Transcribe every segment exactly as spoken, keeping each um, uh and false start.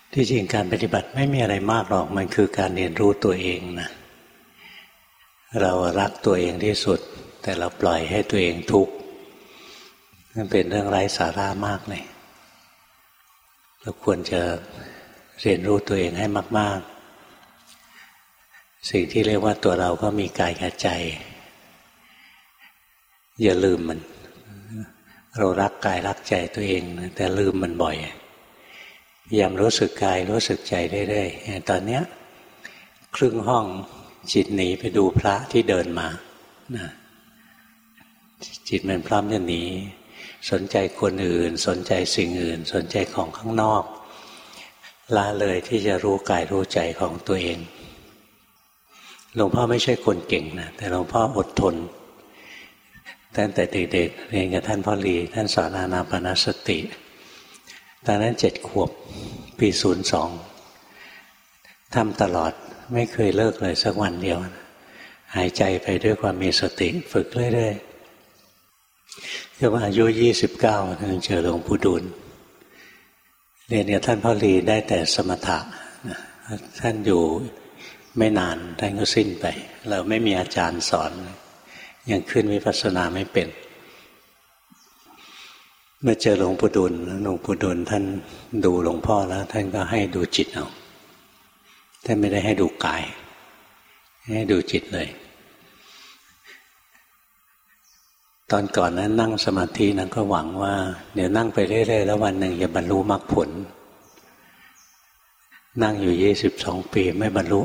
ที่จริงการปฏิบัติไม่มีอะไรมากหรอกมันคือการเรียนรู้ตัวเองนะเรารักตัวเองที่สุดแต่เราปล่อยให้ตัวเองทุกข์นั่นเป็นเรื่องไร้สาระมากเลยเราควรจะเรียนรู้ตัวเองให้มากๆสิ่งที่เรียกว่าตัวเราก็มีกายกับใจอย่าลืมมันเรารักกายรักใจตัวเองแต่ลืมมันบ่อยพยายามรู้สึกกายรู้สึกใจเรื่อยๆตอนนี้ครึ่งห้องจิตหนีไปดูพระที่เดินมานะจิตมันพร้อมจะหนีสนใจคนอื่นสนใจสิ่งอื่นสนใจของข้างนอกละเลยที่จะรู้กายรู้ใจของตัวเองหลวงพ่อไม่ใช่คนเก่งนะแต่หลวงพ่ออดทนตั้งแต่เด็กๆเรียนกับท่านพ่อหลีท่านสอนอานาปานสติตอนนั้นเจ็ดขวบปีศูนย์สองทำตลอดไม่เคยเลิกเลยสักวันเดียวหายใจไปด้วยความมีสติฝึกเรื่อยๆจนอายุยี่สิบเก้าถึงเจอหลวงปู่ดูลเรียนกับท่านพ่อหลีได้แต่สมถะท่านอยู่ไม่นานท่านก็สิ้นไปเราไม่มีอาจารย์สอนยังขึ้นวิปัสสนาไม่เป็นเมื่อเจอหลวงปู่ดูลหลวงปู่ดูลท่านดูหลวงพ่อแล้วท่านก็ให้ดูจิตเอาท่านไม่ได้ให้ดูกายให้ดูจิตเลยตอนก่อนนั้นนั่งสมาธินั้นก็หวังว่าเดี๋ยวนั่งไปเรื่อยๆแล้ววันหนึ่งจะบรรลุมรรคผลนั่งอยู่ยี่สิบสองปีไม่บรรลุ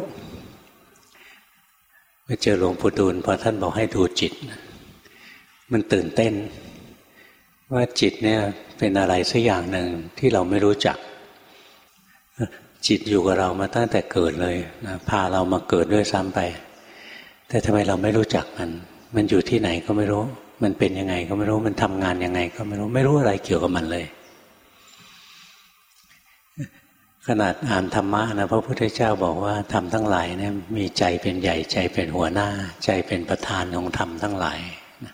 เมื่อเจอหลวงปู่ดูลพอท่านบอกให้ดูจิตมันตื่นเต้นว่าจิตเนี่ยเป็นอะไรสักอย่างหนึ่งที่เราไม่รู้จักจิตอยู่กับเรามาตั้งแต่เกิดเลยนะพาเรามาเกิดด้วยซ้ำไปแต่ทำไมเราไม่รู้จักมันมันอยู่ที่ไหนก็ไม่รู้มันเป็นยังไงก็ไม่รู้มันทำงานยังไงก็ไม่รู้ไม่รู้อะไรเกี่ยวกับมันเลยขนาดอ่านธรรมะนะพระพุทธเจ้าบอกว่าธรรมทั้งหลายเนี่ยมีใจเป็นใหญ่ใจเป็นหัวหน้าใจเป็นประธานของธรรมทั้งหลาย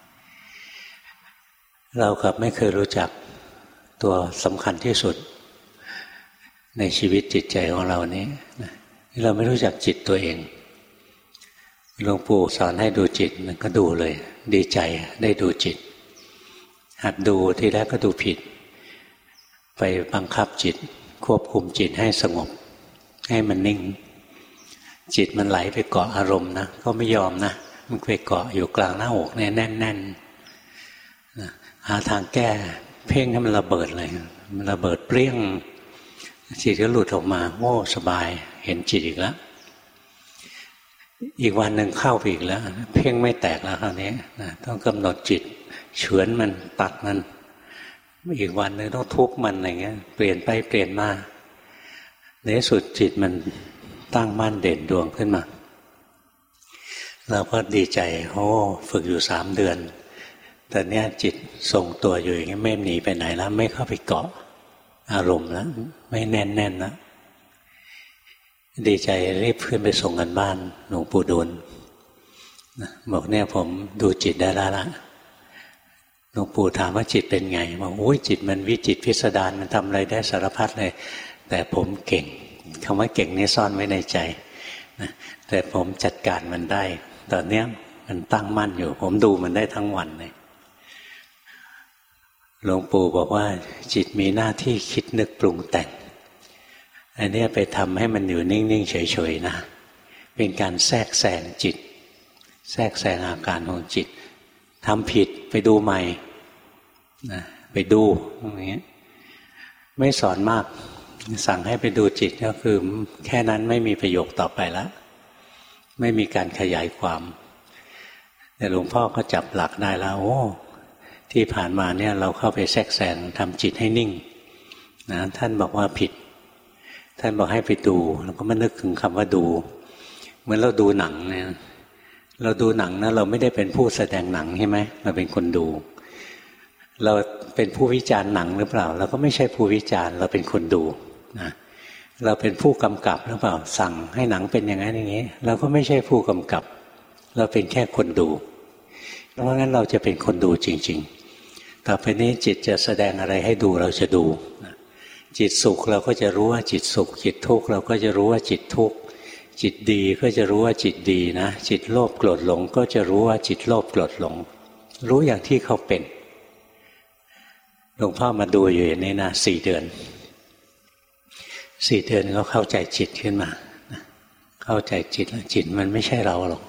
เรากับไม่เคยรู้จักตัวสำคัญที่สุดในชีวิตจิตใจของเรานี้เราไม่รู้จักจิตตัวเองหลวงปู่สอนให้ดูจิตมันก็ดูเลยดีใจได้ดูจิตหัดดูทีแรกก็ดูผิดไปบังคับจิตควบคุมจิตให้สงบให้มันนิ่งจิตมันไหลไปเกาะอารมณ์นะก็ไม่ยอมนะมันไปเกาะอยู่กลางหน้าอกเนี่ยแน่นๆหาทางแก้เพ่งให้มันระเบิดเลยมันระเบิดเปรี้ยงจิตก็หลุดออกมาโอ้สบายเห็นจิตอีกแล้วอีกวันหนึ่งเข้าไปอีกแล้วเพ่งไม่แตกแล้วคราวนี้ต้องกำหนดจิตเฉือนมันตัดมันอีกวันหนึ่งต้องทุบมันอะไรเงี้ยเปลี่ยนไปเปลี่ยนมาในที่สุดจิตมันตั้งมั่นเด่นดวงขึ้นมาเราก็ดีใจโอ้ฝึกอยู่สามเดือนแต่เนี้ยจิตทรงตัวอยู่อย่างนี้ไม่หนีไปไหนแล้วไม่เข้าไปเกาะอารมณ์แล้วไม่แน่นแน่นแล้วดีใจรีบขึ้นไปส่งกันบ้านหลวงปู่ดูลบอกเนี่ยผมดูจิตได้แล้วละหลวงปู่ถามว่าจิตเป็นไงบอกโอ้ยจิตมันวิจิตรพิสดารมันทำอะไรได้สารพัดเลยแต่ผมเก่งคำว่าเก่งนี่ซ่อนไว้ในใจนะแต่ผมจัดการมันได้ตอนนี้มันตั้งมั่นอยู่ผมดูมันได้ทั้งวันเลยหลวงปู่บอกว่าจิตมีหน้าที่คิดนึกปรุงแต่งอันนี้ไปทำให้มันอยู่นิ่งๆเฉยๆนะเป็นการแทรกแซงจิตแทรกแซงอาการของจิตทำผิดไปดูใหม่นะไปดูอย่างเงี้ยไม่สอนมากสั่งให้ไปดูจิตก็คือแค่นั้นไม่มีประโยคต่อไปแล้วไม่มีการขยายความแต่หลวงพ่อก็จับหลักได้แล้วโอ้ที่ผ่านมาเนี่ยเราเข้าไปแทรกแซงทำจิตให้นิ่งนะท่านบอกว่าผิดท่านบอกให้ไปดูเราก็มานึกถึงคำว่าดูเหมือนเราดูหนังเนี่ยเราดูหนังนะเราไม่ได้เป็นผู้แสดงหนังใช่ไหมเราเป็นคนดูเราเป็นผู้วิจารณ์หนังหรือเปล่าเราก็ไม่ใช่ผู้วิจารณ์เราเป็นคนดูนะเราเป็นผู้กำกับหรือเปล่าสั่งให้หนังเป็นอย่างนั้นอย่างนี้เราก็ไม่ใช่ผู้กำกับเราเป็นแค่คนดูเพราะงั้นเราจะเป็นคนดูจริงๆต่อไปนี้จิตจะแสดงอะไรให้ดูเราจะดูจิตสุขเราก็จะรู้ว่าจิตสุขจิตทุกข์เราก็จะรู้ว่าจิตทุกข์จิตดีก็จะรู้ว่าจิตดีนะจิตโลภโกรธหลงก็จะรู้ว่าจิตโลภโกรธหลงรู้อย่างที่เขาเป็นหลวงพ่อมาดูอยู่อย่างนี้นะสี่เดือนสี่เดือนก็เข้าใจจิตขึ้นมาเข้าใจจิตแล้วจิตมันไม่ใช่เราหรอก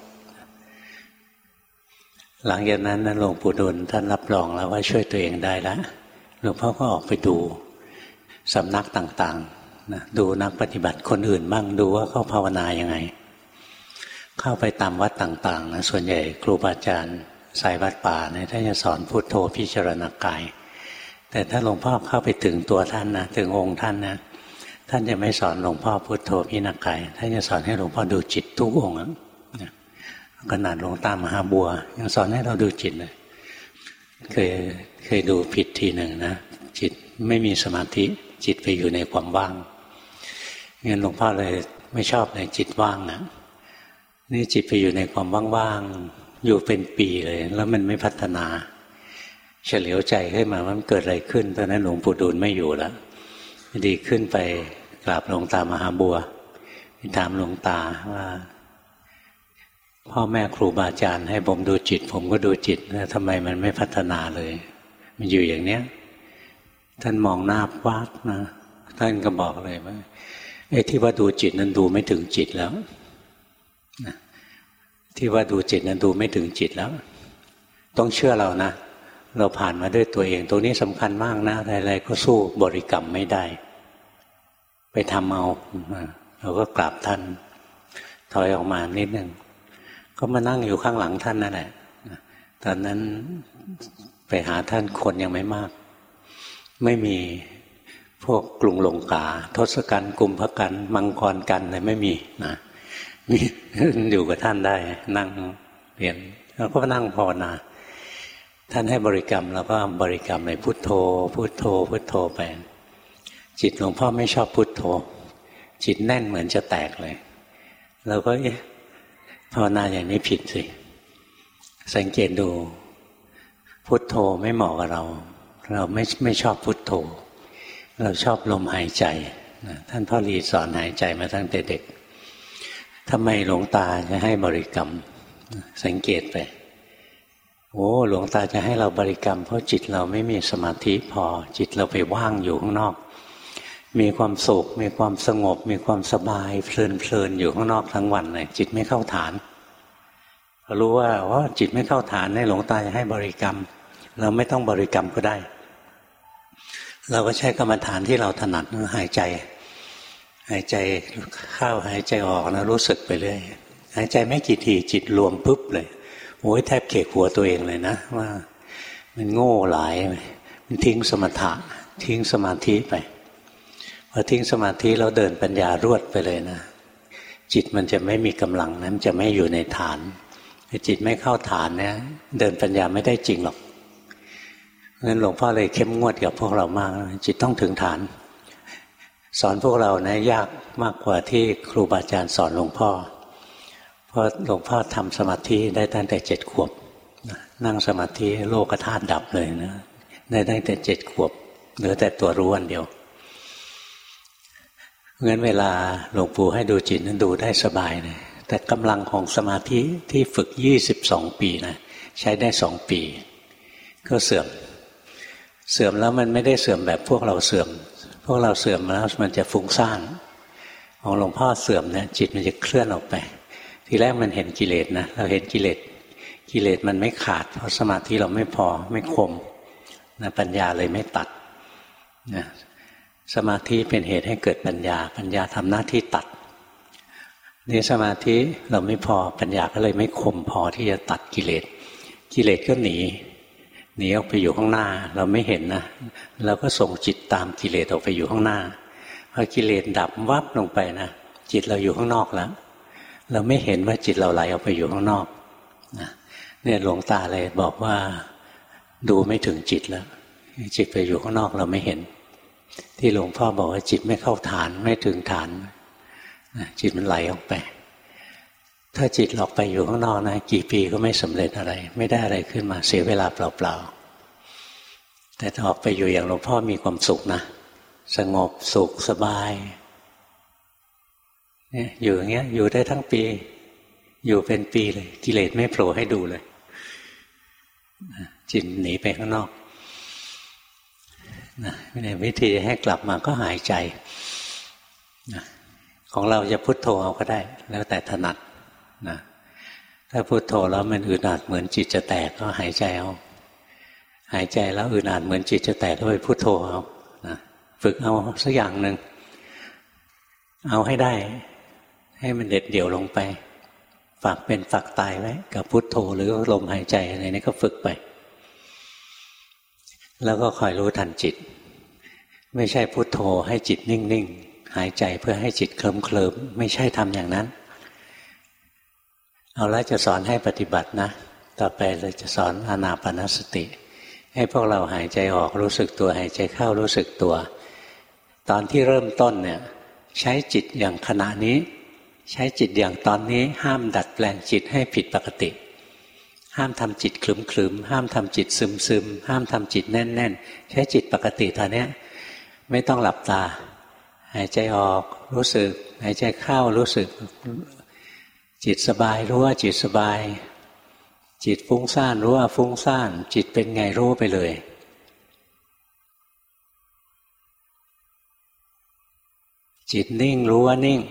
หลังจากนั้นหลวงปู่ดูลท่านรับรองแล้วว่าช่วยตัวเองได้แล้วหลวงพ่อก็ออกไปดูสำนักต่างๆนะดูนักปฏิบัติคนอื่นบ้างดูว่าเขาภาวนายังไงเข้าไปตามวัดต่างๆนะส่วนใหญ่ครูบาอาจารย์สายวัดป่าเนี่ยท่านจะสอนพุทโธพิจารณากายแต่ถ้าหลวงพ่อเข้าไปถึงตัวท่านนะถึงองค์ท่านนะท่านจะไม่สอนหลวงพ่อพุทโธพิจารณากายท่านจะสอนให้หลวงพ่อดูจิตทุกองค์นะขนาดหลวงตามหาบัวยังสอนให้เราดูจิตเลยเคยเคยดูผิดทีหนึ่งนะจิตไม่มีสมาธิจิตไปอยู่ในความว่างงั้นหลวงพ่อเลยไม่ชอบในจิตว่างนะนี่จิตไปอยู่ในความว่างๆอยู่เป็นปีเลยแล้วมันไม่พัฒนาเฉลียวใจขึ้นมาว่ามันเกิดอะไรขึ้นตอนนั้นหลวงปู่ดูลไม่อยู่แล้วดีขึ้นไปกราบหลวงตามหาบัวถามหลวงตาว่าพ่อแม่ครูบาอาจารย์ให้ผมดูจิตผมก็ดูจิตแล้วทำไมมันไม่พัฒนาเลยมันอยู่อย่างเนี้ยท่านมองหน้าวัดนะท่านก็บอกเลยว่าไอ้ที่ว่าดูจิตนั้นดูไม่ถึงจิตแล้วนะที่ว่าดูจิตนั้นดูไม่ถึงจิตแล้วต้องเชื่อเรานะเราผ่านมาด้วยตัวเองตรงนี้สำคัญมากนะอะไรๆก็สู้บริกรรมไม่ได้ไปทำเอาเราก็กราบท่านถอยออกมานิดนึงก็มานั่งอยู่ข้างหลังท่านนั่นแหละตอนนั้นไปหาท่านคนยังไม่มากไม่มีพวกกรุงลงกาทศกัณฐ์กุมภกันต์มังกรกันอะไรไม่มีนะมีอยู่กับท่านได้นั่งเรียนแล้วก็นั่งภาวนาท่านให้บริกรรมแล้วก็บริกรรมเลยพุทโธพุทโธพุทโธไปจิตหลวงพ่อไม่ชอบพุทโธจิตแน่นเหมือนจะแตกเลยเราก็เอ๊ะภาวนาอย่างนี้ผิดสิสังเกตดูพุทโธไม่เหมาะกับเราเราไม่ไม่ชอบพุทโธเราชอบลมหายใจท่านพ่อรีสอนหายใจมาตั้งแต่เด็กทำไมหลวงตาจะให้บริกรรมสังเกตไปโอ้หลวงตาจะให้เราบริกรรมเพราะจิตเราไม่มีสมาธิพอจิตเราไปว่างอยู่ข้างนอกมีความสุขมีความสงบมีความสบายเพลินเพลินอยู่ข้างนอกทั้งวันเลยจิตไม่เข้าฐานเรารู้ว่าว่าจิตไม่เข้าฐานในหลวงตาจะให้บริกรรมเราไม่ต้องบริกรรมก็ได้เราก็ใช้กรรมฐานที่เราถนัดหายใจหายใจเข้าหายใจออกนะรู้สึกไปเรื่อยหายใจไม่กี่ทีจิตรวมปุ๊บเลยโอ้ยแทบเขกหัวตัวเองเลยนะว่ามันโง่หลายมันทิ้งสมถะทิ้งสมาธิไปพอทิ้งสมาธิแล้วเดินปัญญารวดไปเลยนะจิตมันจะไม่มีกำลังนะมันจะไม่อยู่ในฐานจิตไม่เข้าฐานเนี่ยเดินปัญญาไม่ได้จริงหรอกงั้นหลวงพ่อเลยเข้มงวดกับพวกเรามากจิตต้องถึงฐานสอนพวกเรานะยากมากกว่าที่ครูบาอาจารย์สอนหลวงพ่อเพราะหลวงพ่อทำสมาธิได้ตั้งแต่เจ็ดขวบนั่งสมาธิโลกธาตุดับเลยนะได้ตั้งแต่เจ็ดขวบเหลือแต่ตัวรู้อันเดียวงั้นเวลาหลวงปู่ให้ดูจิตนั้นดูได้สบายเลยแต่กำลังของสมาธิที่ฝึกยี่สิบสองปีนะใช้ได้สองปีก็เสื่อมเสื่อมแล้วมันไม่ได้เสื่อมแบบพวกเราเสื่อมพวกเราเสื่อมแล้วมันจะฟุ้งซ่านของหลวงพ่อเสื่อมเนี่ยจิตมันจะเคลื่อนออกไปทีแรกมันเห็นกิเลสนะเราเห็นกิเลสกิเลสมันไม่ขาดเพราะสมาธิเราไม่พอไม่คมนะปัญญาเลยไม่ตัดนะสมาธิเป็นเหตุให้เกิดปัญญาปัญญาทำหน้าที่ตัดนี่สมาธิเราไม่พอปัญญาก็เลยไม่คมพอที่จะตัดกิเลสกิเลสก็หนีหนีออกไปอยู่ข้างหน้าเราไม่เห็นนะเราก็ส่งจิตตามกิเลสออกไปอยู่ข้างหน้าพอกิเลสดับวับลงไปนะจิตเราอยู่ข้างนอกแล้วเราไม่เห็นว่าจิตเราไหลออกไปอยู่ข้างนอกนะเนี่ยหลวงตาเลยบอกว่าดูไม่ถึงจิตแล้วจิตไปอยู่ข้างนอกเราไม่เห็นที่หลวงพ่อบอกว่าจิตไม่เข้าฐานไม่ถึงฐานนะจิตมันไหลออกไปถ้าจิตออกไปอยู่ข้างนอกนะกี่ปีก็ไม่สำเร็จอะไรไม่ได้อะไรขึ้นมาเสียเวลาเปล่าๆแต่ถ้าออกไปอยู่อย่างหลวงพ่อมีความสุขนะสงบสุขสบายเนี่ยอยู่อย่างเงี้ยอยู่ได้ทั้งปีอยู่เป็นปีเลยกิเลสไม่โผล่ให้ดูเลยจิตหนีไปข้างนอกนะในวิธีให้กลับมาก็หายใจนะของเราจะพุทโธเอาก็ได้แล้วแต่ถนัดนะถ้าพุทโธแล้วมันอึดอัดเหมือนจิตจะแตกก็หายใจเอาหายใจแล้วอึดอัดเหมือนจิตจะแตกก็ไปพุทโธเอานะฝึกเอาสักอย่างหนึ่งเอาให้ได้ให้มันเด็ดเดี่ยวลงไปฝากเป็นฝากตายไว้กับพุทโธหรือลมหายใจอะไรนี่ก็ฝึกไปแล้วก็คอยรู้ทันจิตไม่ใช่พุทโธให้จิตนิ่งๆหายใจเพื่อให้จิตเคลิ้มๆไม่ใช่ทำอย่างนั้นเอาละจะสอนให้ปฏิบัตินะต่อไปเราจะสอนอานาปานสติให้พวกเราหายใจออกรู้สึกตัวหายใจเข้ารู้สึกตัวตอนที่เริ่มต้นเนี่ยใช้จิตอย่างขณะนี้ใช้จิตอย่างตอนนี้ห้ามดัดแปลงจิตให้ผิดปกติห้ามทำจิตคลึมคลึมห้ามทำจิตซึมซึมห้ามทำจิตแน่นแน่นใช้จิตปกติตอนนี้ไม่ต้องหลับตาหายใจออกรู้สึกหายใจเข้ารู้สึกจิตสบายรู้ว่าจิตสบายจิตฟุ้งซ่านรู้ว่าฟุ้งซ่านจิตเป็นไงรู้ไปเลยจิตนิ่งรู้ว่านิ่ง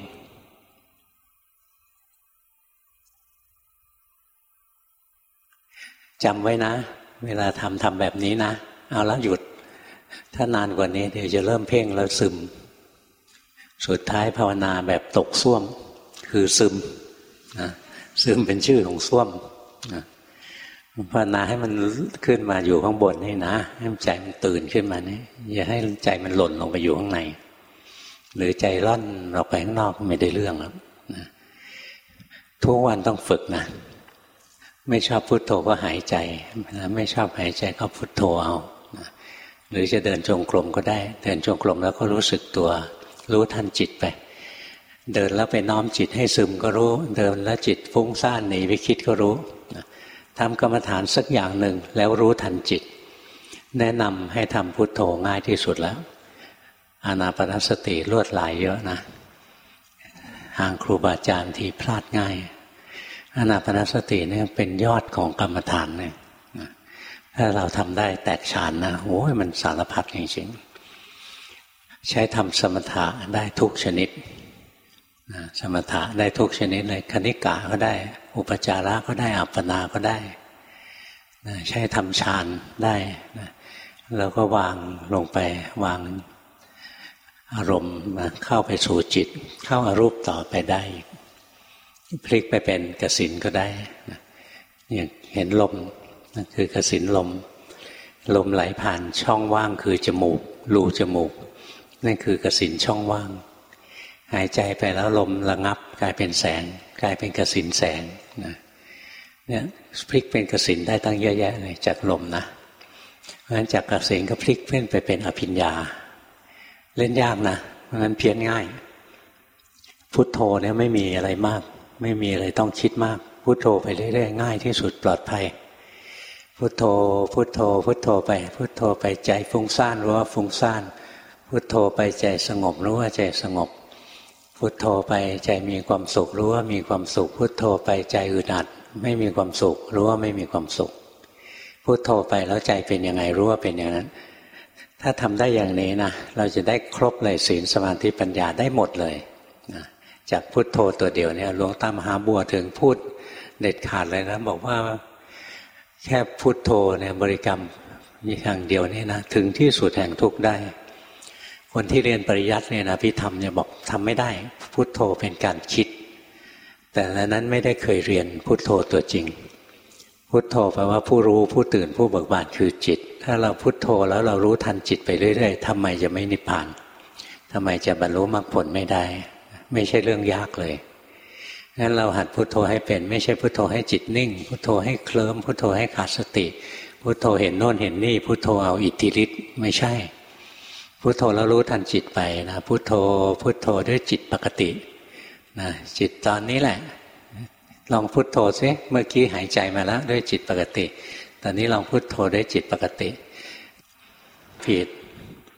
จำไว้นะเวลาทำทำแบบนี้นะเอาแล้วหยุดถ้านานกว่านี้เดี๋ยวจะเริ่มเพ่งแล้วซึมสุดท้ายภาวนาแบบตกส้วมคือซึมนะซึมเป็นชื่อของส้วมนะภาวนาให้มันขึ้นมาอยู่ข้างบนนี่นะให้ใจมันตื่นขึ้นมานี่อย่าให้ใจมันหล่นลงไปอยู่ข้างในหรือใจล่อนออกไปข้างนอกไม่ได้เรื่องแล้วนะทุกวันต้องฝึกนะไม่ชอบพุทโธก็หายใจไม่ชอบหายใจก็พุทโธเอานะหรือจะเดินจงกรมก็ได้เดินจงกรมแล้วก็รู้สึกตัวรู้ทันจิตไปเดินแล้วไปน้อมจิตให้ซึมก็รู้เดินแล้วจิตฟุ้งซ่านหนีไปคิดก็รู้นะทำกรรมฐานสักอย่างหนึ่งแล้วรู้ทันจิตแนะนำให้ทำพุทโธง่ายที่สุดแล้วอานาปานสติลวดลายเยอะนะห่างครูบาอาจารย์ที่พลาดง่ายอานาปานสติเนี่ยเป็นยอดของกรรมฐานเนี่ยถ้าเราทำได้แตกฉานนะโอ้ยมันสารพัดจริงๆใช้ทำสมถะได้ทุกชนิดสมถะได้ทุกชนิดเลยคณิกะก็ได้อุปจาระก็ได้อัปปนาก็ได้ใช้ทำฌานได้แล้วก็วางลงไปวางอารมณ์เข้าไปสู่จิตเข้าอารูปต่อไปได้พลิกไปเป็นกสิณก็ได้อย่างเห็นลมนั่นคือกสิณลมลมไหลผ่านช่องว่างคือจมูกรูจมูกนั่นคือกสิณช่องว่างหายใจไปแล้วลมระงับกลายเป็นแสงกลายเป็นกสิณแสงนะเนี่ยพลิกเป็นกสิณได้ตั้งเยอะแยะเลยจากลมนะเพราะฉะนั้นจากกสิณก็พลิกขึ้นไปเป็นอภิญญาเล่นยากนะเพราะฉะนั้นเพี้ยนง่ายพุทโธเนี่ยไม่มีอะไรมากไม่มีอะไรต้องคิดมากพุทโธไปเรื่อยๆง่ายที่สุดปลอดภัยพุทโธพุทโธพุทโธไปพุทโธไปใจฟุ้งซ่านรู้ว่าฟุ้งซ่านพุทโธไปใจสงบรู้ว่าใจสงบพุทโธไปใจมีความสุขรู้ว่ามีความสุขพุทโธไปใจอึดอัดไม่มีความสุขรู้ว่าไม่มีความสุขพุทโธไปแล้วใจเป็นยังไงรู้ว่าเป็นอย่างนั้นถ้าทำได้อย่างนี้นะเราจะได้ครบเลยศีลสมาธิปัญญาได้หมดเลยนะจากพุทโธตัวเดียวเนี่ยหลวงตามหาบัวถึงพูดเด็ดขาดเลยนะบอกว่าแค่พุทโธเนี่ยบริกรรมอย่างเดียวนี่นะถึงที่สุดแห่งทุกข์ได้คนที่เรียนปริยัติเนี่ยนะพิธรรมเนี่ยบอกทำไม่ได้พุทโธเป็นการคิดแต่ละนั้นไม่ได้เคยเรียนพุทโธตัวจริงพุทโธแปลว่าผู้รู้ผู้ตื่นผู้เบิกบานคือจิตถ้าเราพุทโธแล้วเรารู้ทันจิตไปเรื่อยๆทำไมจะไม่นิพพานทำไมจะบรรลุมรรคผลไม่ได้ไม่ใช่เรื่องยากเลยงั้นเราหัดพุทโธให้เป็นไม่ใช่พุทโธให้จิตนิ่งพุทโธให้เคลิ้มพุทโธให้ขาดสติพุทโธเห็นโน่นเห็นนี่พุทโธเอาอิทธิฤทธิ์ไม่ใช่พุทโธแล้วรู้ทันจิตไปนะพุทโธพุทโธด้วยจิตปกตินะจิตตอนนี้แหละลองพุทโธซิเมื่อกี้หายใจมาแล้วด้วยจิตปกติตอนนี้ลองพุทโธด้วยจิตปกติผิดท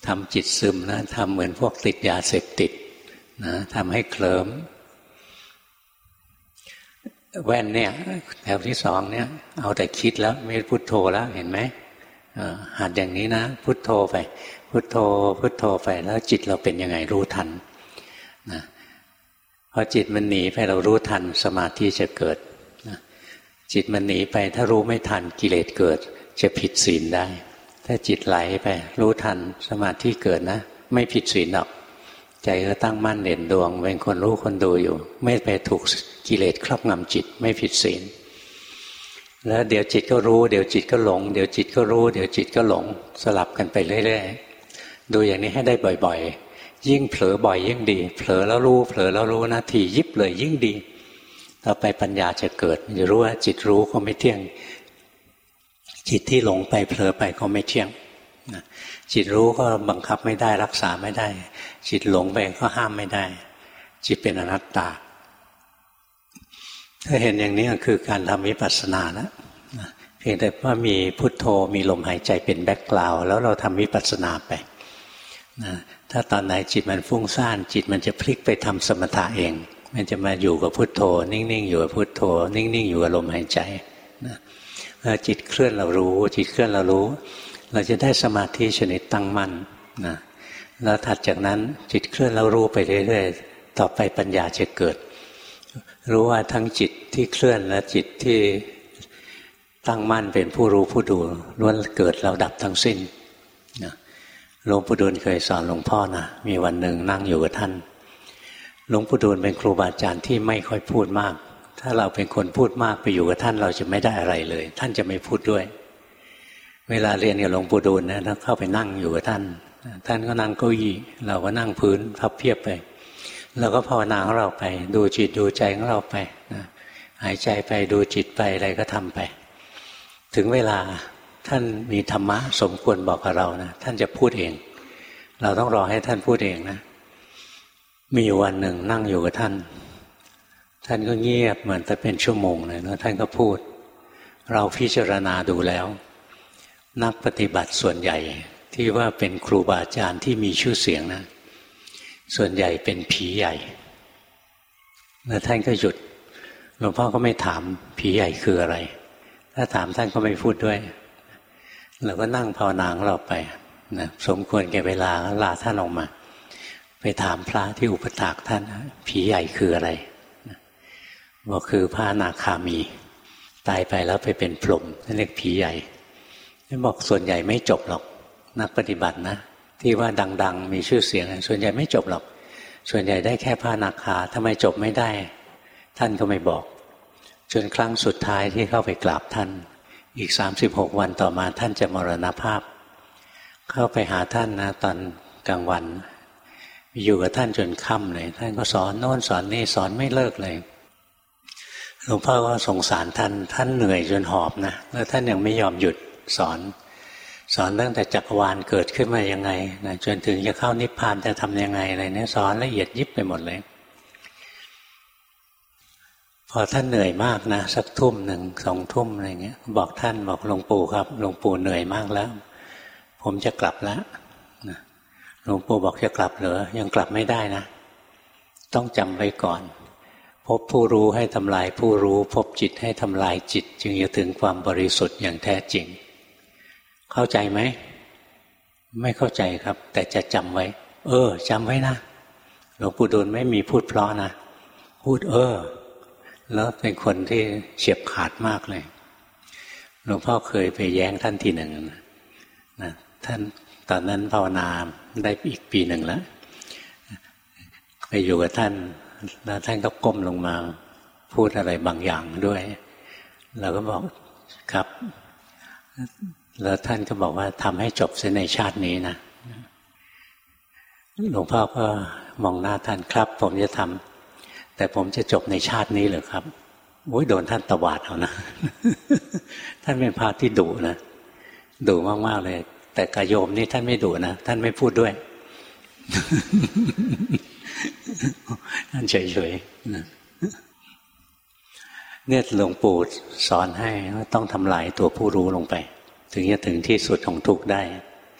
ำจิตซึมนะทำเหมือนพวกติดยาเสพติดนะทำให้เคลิ้มแว่นเนี่ยแถวที่สองเนี่ยเอาแต่คิดแล้วไม่พุทโธแล้วเห็นไหมหัดอย่างนี้นะพุทโธไปพุทโธพุทโธไปแล้วจิตเราเป็นยังไงรู้ทันนะพอจิตมันหนีไปเรารู้ทันสมาธิจะเกิดนะจิตมันหนีไปถ้ารู้ไม่ทันกิเลสเกิดจะผิดศีลได้ถ้าจิตไหลไปรู้ทันสมาธิเกิดนะไม่ผิดศีลหรอกใจก็ตั้งมั่นเด่นดวงเป็นคนรู้คนดูอยู่ไม่ไปถูกกิเลสครอบงำจิตไม่ผิดศีลแล้วเดี๋ยวจิตก็รู้เดี๋ยวจิตก็หลงเดี๋ยวจิตก็รู้เดี๋ยวจิตก็หลงสลับกันไปเรื่อยๆดูอย่างนี้ให้ได้บ่อยๆยิ่งเผลอบ่อยยิ่งดีเผลอแล้วรู้เผลอแล้วรู้นะทียิบเลยยิ่งดีต่อไปปัญญาจะเกิดจะรู้ว่าจิตรู้ก็ไม่เที่ยงจิตที่หลงไปเผลอไปก็ไม่เที่ยงจิตรู้ก็บังคับไม่ได้รักษาไม่ได้จิตหลงไปก็ห้ามไม่ได้จิตเป็นอนัตตาถ้าเห็นอย่างนี้ก็คือการทำวิปัสสนาแล้วเพียงแต่ว่ามีพุทโธมีลมหายใจเป็นแบ็คกราวด์แล้วเราทำวิปัสสนาไปนะถ้าตอนไหนจิตมันฟุ้งซ่านจิตมันจะพลิกไปทำสมถะเองมันจะมาอยู่กับพุทโธนิ่งๆอยู่กับพุทโธนิ่งๆอยู่กับลมหายใจนะจิตเคลื่อนเรารู้จิตเคลื่อนเรารู้เราจะได้สมาธิชนิดตั้งมั่นนะแล้วถัดจากนั้นจิตเคลื่อนเรารู้ไปเรื่อยๆต่อไปปัญญาจะเกิดรู้ว่าทั้งจิตที่เคลื่อนและจิตที่ตั้งมั่นเป็นผู้รู้ผู้ดูล้วนเกิดแล้วดับทั้งสิ้นนะหลวงปู่ดูลย์เคยสอนหลวงพ่อนะมีวันหนึ่งนั่งอยู่กับท่านหลวงปู่ดูลย์เป็นครูบาอาจารย์ที่ไม่ค่อยพูดมากถ้าเราเป็นคนพูดมากไปอยู่กับท่านเราจะไม่ได้อะไรเลยท่านจะไม่พูดด้วยเวลาเรียนกับหลวงปู่ดูลย์นะถ้าเข้าไปนั่งอยู่กับท่านท่านก็นั่งเก้าอี้เราก็นั่งพื้นพับเพียบไปเราก็ภาวนาของเราไปดูจิตดูใจของเราไปนะหายใจไปดูจิตไปอะไรก็ทำไปถึงเวลาท่านมีธรรมะสมควรบอกกับเรานะท่านจะพูดเองเราต้องรอให้ท่านพูดเองนะมีอยู่วันหนึ่งนั่งอยู่กับท่านท่านก็เงียบเหมือนแต่เป็นชั่วโมงเลยแล้วท่านก็พูดเราพิจารณาดูแล้วนักปฏิบัติส่วนใหญ่ที่ว่าเป็นครูบาอาจารย์ที่มีชื่อเสียงนะส่วนใหญ่เป็นผีใหญ่แล้วท่านก็หยุดหลวงพ่อก็ไม่ถามผีใหญ่คืออะไรถ้าถามท่านก็ไม่พูดด้วยเราก็นั่งภาวนาของเราไปนะสมควรแก่เวลาลาท่านออกมาไปถามพระที่อุปถากท่านผีใหญ่คืออะไรบอกคือพระอนาคามีตายไปแล้วไปเป็นพรหมนั่นเรียกผีใหญ่ท่านบอกส่วนใหญ่ไม่จบหรอกนักปฏิบัตินะที่ว่าดังๆมีชื่อเสียงส่วนใหญ่ไม่จบหรอกส่วนใหญ่ได้แค่พระอนาคาทำไมจบไม่ได้ท่านก็ไม่บอกจนครั้งสุดท้ายที่เข้าไปกราบท่านอีกสามสิบหกวันต่อมาท่านจะมรณภาพเข้าไปหาท่านนะตอนกลางวันอยู่กับท่านจนค่ำเลยท่านก็สอนโน่นสอนนี่สอนไม่เลิกเลยหลวงพ่อก็สงสารท่านท่านเหนื่อยจนหอบนะแล้วท่านยังไม่ยอมหยุดสอนสอนตั้งแต่จักรวาลเกิดขึ้นมายังไงนะจนถึงจะเข้านิพพานจะทำยังไงอะไรเนี่ยสอนละเอียดยิบไปหมดเลยพอท่านเหนื่อยมากนะสักทุ่มหนึ่งสองทุ่มอะไรเงี้ยบอกท่านบอกหลวงปู่ครับหลวงปู่เหนื่อยมากแล้วผมจะกลับแล้วนะหลวงปู่บอกจะกลับเหรอยังกลับไม่ได้นะต้องจำไว้ก่อนพบผู้รู้ให้ทำลายผู้รู้พบจิตให้ทำลายจิตจึงจะถึงความบริสุทธิ์อย่างแท้จริงเข้าใจไหมไม่เข้าใจครับแต่จะจำไว้เออจำไว้นะหลวงปู่ดูลย์ไม่มีพูดเพราะนะพูดเออแล้วเป็นคนที่เฉียบขาดมากเลยหลวงพ่อเคยไปแย้งท่านทีหนึ่งนะท่านตอนนั้นภาวนาได้อีกปีหนึ่งแล้วไปอยู่กับท่านแล้วท่านก็ก้มลงมาพูดอะไรบางอย่างด้วยเราก็บอกครับแล้วท่านก็บอกว่าทำให้จบเสียในชาตินี้นะหลวงพ่อก็มองหน้าท่านครับผมจะทำแต่ผมจะจบในชาตินี้เหรอครับโอ้ยโดนท่านตวาดเอานะ ท่านเป็นพระที่ดุนะดุมากๆเลยแต่กโยมนี่ท่านไม่ดุนะท่านไม่พูดด้วย ท่านเฉยๆนะเนี่ยหลวงปู่สอนให้ว่าต้องทำลายตัวผู้รู้ลงไปถึงจะถึงที่สุดของทุกข์ได้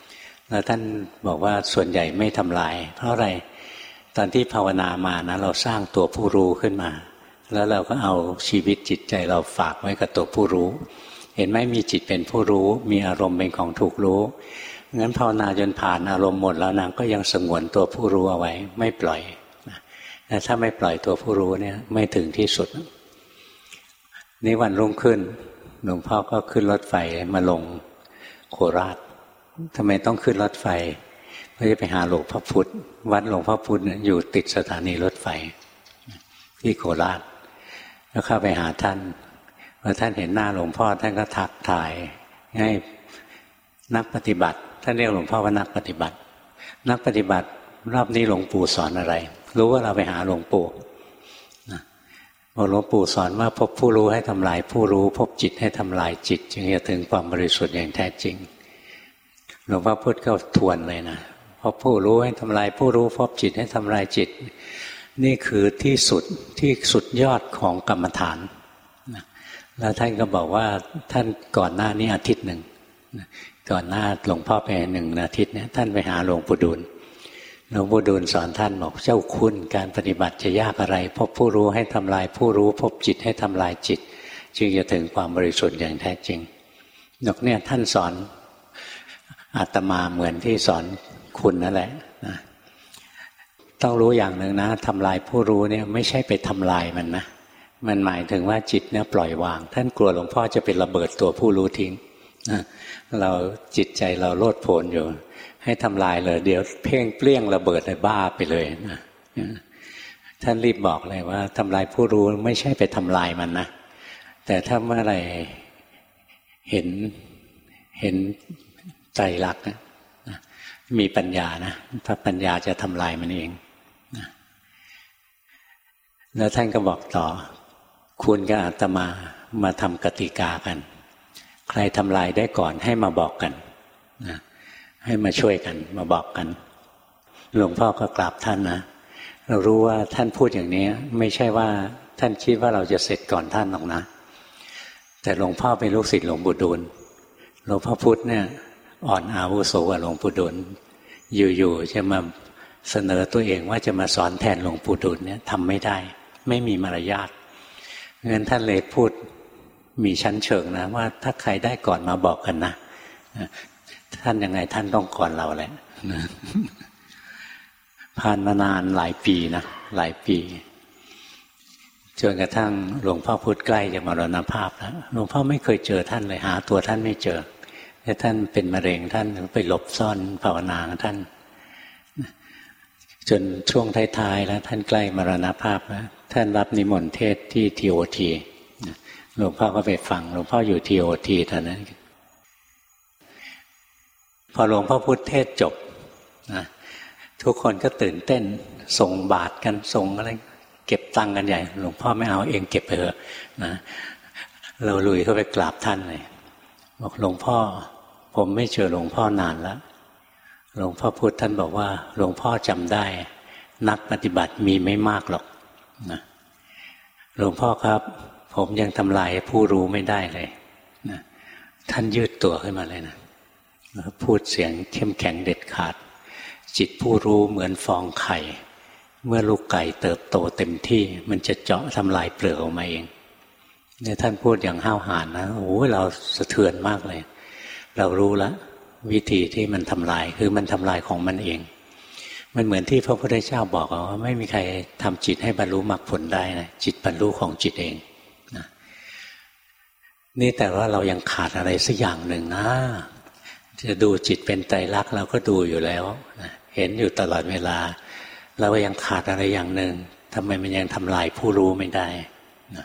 แล้วท่านบอกว่าส่วนใหญ่ไม่ทำลายเพราะอะไรตอนที่ภาวนามานะเราสร้างตัวผู้รู้ขึ้นมาแล้วเราก็เอาชีวิตจิตใจเราฝากไว้กับตัวผู้รู้เห็นไหมมีจิตเป็นผู้รู้มีอารมณ์เป็นของถูกรู้งั้นภาวนาจนผ่านอารมณ์หมดแล้วนางก็ยังสงวนตัวผู้รู้เอาไว้ไม่ปล่อยแต่ถ้าไม่ปล่อยตัวผู้รู้เนี่ยไม่ถึงที่สุดนี่วันรุ่งขึ้นหลวงพ่อก็ขึ้นรถไฟมาลงโคราชทำไมต้องขึ้นรถไฟเพื่อจะไปหาหลวงพ่อพุธวัดหลวงพ่อพุธอยู่ติดสถานีรถไฟที่โคราชแล้วเข้าไปหาท่านพอท่านเห็นหน้าหลวงพ่อท่านก็ทักทายให้นักปฏิบัติท่านเรียกหลวงพ่อว่านักปฏิบัตินักปฏิบัติรอบนี้หลวงปู่สอนอะไรรู้ว่าเราไปหาหลวงปู่บอกหลวงปู่สอนว่าพบผู้รู้ให้ทำลายผู้รู้พบจิตให้ทำลายจิตจึงจะถึงความบริสุทธิ์อย่างแท้จริงหลวงพ่อพุธก็ทวนเลยนะพบผู้รู้ให้ทำลายผู้รู้พบจิตให้ทำลายจิตนี่คือที่สุดที่สุดยอดของกรรมฐานแล้วท่านก็บอกว่าท่านก่อนหน้านี้อาทิตย์หนึ่งก่อนหน้าหลวงพ่อไปหนึ่งอาทิตย์เนี่ยท่านไปหาหลวงปู่ดูลหลวงปู่ดูลสอนท่านบอกเจ้าคุณการปฏิบัติจะยากอะไรพบผู้รู้ให้ทำลายผู้รู้พบจิตให้ทำลายจิตจึงจะถึงความบริสุทธิ์อย่างแท้จริงนอกเนี่ยท่านสอนอาตมาเหมือนที่สอนคุณนั่นแหละนะต้องรู้อย่างหนึ่งนะทำลายผู้รู้เนี่ยไม่ใช่ไปทำลายมันนะมันหมายถึงว่าจิตเนี่ยปล่อยวางท่านกลัวหลวงพ่อจะเป็นระเบิดตัวผู้รู้ทิ้งนะเราจิตใจเราโลดโผนอยู่ให้ทำลายเลยเดี๋ยวเพ่งเปลี่ยงระเบิดในบ้าไปเลยนะท่านรีบบอกเลยว่าทำลายผู้รู้ไม่ใช่ไปทำลายมันนะแต่ถ้าเมื่อไหร่เห็นเห็นไตรลักษณ์นะมีปัญญานะพระปัญญาจะทำลายมันเองนะแล้วท่านก็บอกต่อคุณกับอาตมามาทำกติกากันใครทำลายได้ก่อนให้มาบอกกันนะให้มาช่วยกันมาบอกกันหลวงพ่อก็กราบท่านนะเรารู้ว่าท่านพูดอย่างนี้ไม่ใช่ว่าท่านคิดว่าเราจะเสร็จก่อนท่านหรอกนะแต่หลวงพ่อเป็นลูกศิษย์หลวงปู่ดูลหลวงพ่อพุธเนี่ยอ่อนอาวุโสกว่าหลวงปู่ดูลอยู่ๆจะมาเสนอตัวเองว่าจะมาสอนแทนหลวงปู่ดูลเนี่ยทำไม่ได้ไม่มีมารยาทงั้นท่านเลยพูดมีชั้นเชิงนะว่าถ้าใครได้ก่อนมาบอกกันนะท่านยังไงท่านต้องก่อนเราแหละผ่านมานานหลายปีนะหลายปีจนกระทั่งหลวงพ่อพุธใกล้จะมรณภาพแล้วหลวงพ่อไม่เคยเจอท่านเลยหาตัวท่านไม่เจอแต่ท่านเป็นมะเร็งท่านไปหลบซ่อนภาวนาท่านจนช่วงท้ายๆแล้วท่านใกล้มรณภาพแล้วท่านรับนิมนต์เทศที่ทีโอทีหลวงพ่อก็ไปฟังหลวงพ่ออยู่ทีโอทีตอนนั้นพอหลวงพ่อพุธเทศจบนะทุกคนก็ตื่นเต้นส่งบาตรกันส่งอะไรเก็บตังค์กันใหญ่หลวงพ่อไม่เอาเองเก็บไปเถอะนะเราลุยเข้าไปกราบท่านเลยบอกหลวงพ่อผมไม่เจอหลวงพ่อนานแล้วหลวงพ่อพุธท่านบอกว่าหลวงพ่อจำได้นักปฏิบัติมีไม่มากหรอกนะหลวงพ่อครับผมยังทำลายผู้รู้ไม่ได้เลยนะท่านยืดตัวขึ้นมาเลยนะพูดเสียงเข้มแข็งเด็ดขาดจิตผู้รู้เหมือนฟองไข่เมื่อลูกไก่เติบโตเต็มที่มันจะเจาะทำลายเปลือกออกมาเองเนี่ยท่านพูดอย่างห้าวหาญนะโอ้โหเราสะเทือนมากเลยเรารู้แล้ววิธีที่มันทำลายคือมันทำลายของมันเองมันเหมือนที่พระพุทธเจ้าบอกว่าไม่มีใครทำจิตให้บรรลุมรรคผลได้นะจิตบรรลุของจิตเองนะนี่แต่ว่าเรายังขาดอะไรสักอย่างหนึ่งนะจะดูจิตเป็นไตรลักษณ์เราก็ดูอยู่แล้วนะเห็นอยู่ตลอดเวลาเรายังขาดอะไรอย่างหนึ่งทำไมมันยังทำลายผู้รู้ไม่ได้นะ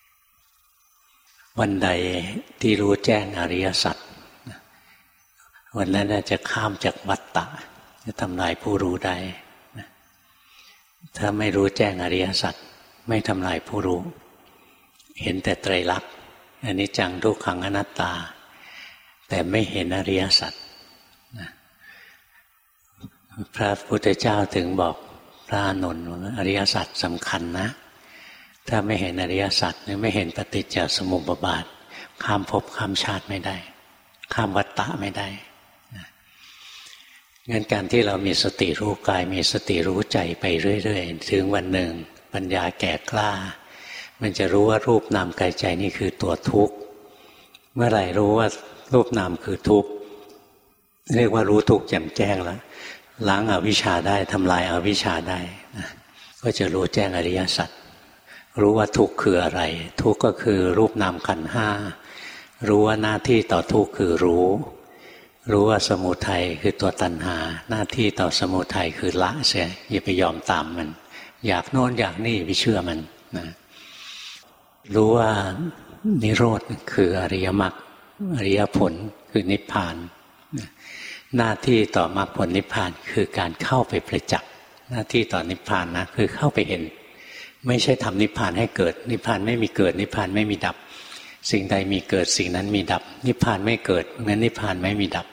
วันใดที่รู้แจ้งอริยสัจนะวันนั้นจะข้ามจากวัฏฏะจะทำลายผู้รู้ได้นะถ้าไม่รู้แจ้งอริยสัจไม่ทำลายผู้รู้เห็นแต่ไตรลักษณ์อนิจจังทุกขังอนัตตาแต่ไม่เห็นอริยสัจนะพระพุทธเจ้าถึงบอกพระอานนท์ว่าอริยสัจสำคัญนะถ้าไม่เห็นอริยสัจหรือไม่เห็นปฏิจจสมุปบาทข้ามภพข้ามชาติไม่ได้ข้ามวัฏฏะไม่ได้นะงั้นการที่เรามีสติรู้กายมีสติรู้ใจไปเรื่อยๆถึงวันหนึ่งปัญญาแก่กล้ามันจะรู้ว่ารูปนามกายใจนี่คือตัวทุกข์เมื่อไหร่รู้ว่ารูปนามคือทุกข์เรียกว่ารู้ทุกข์แจ่มแจ้งแล้วล้างอวิชชาได้ทำลายอวิชชาได้นะก็จะรู้แจ้งอริยสัจรู้ว่าทุกข์คืออะไรทุกข์ก็คือรูปนามขันธ์ห้ารู้ว่าหน้าที่ต่อทุกข์คือรู้รู้ว่าสมุทัยคือตัวตัณหาหน้าที่ต่อสมุทัยคือละเสียอย่าไปยอมตามมันอยากโน่นอยากนี่ไปเชื่อมันนะรู้ว่านิโรธคืออริยมรรคอริยผลคือนิพพานหน้าที่ต่อมรรคผลนิพพานคือการเข้าไปประจักษ์หน้าที่ต่อนิพพานนะคือเข้าไปเห็นไม่ใช่ทำนิพพานให้เกิดนิพพานไม่มีเกิดนิพพานไม่มีดับสิ่งใดมีเกิดสิ่งนั้นมีดับนิพพานไม่เกิดงั้นนิพพานไม่มีดับ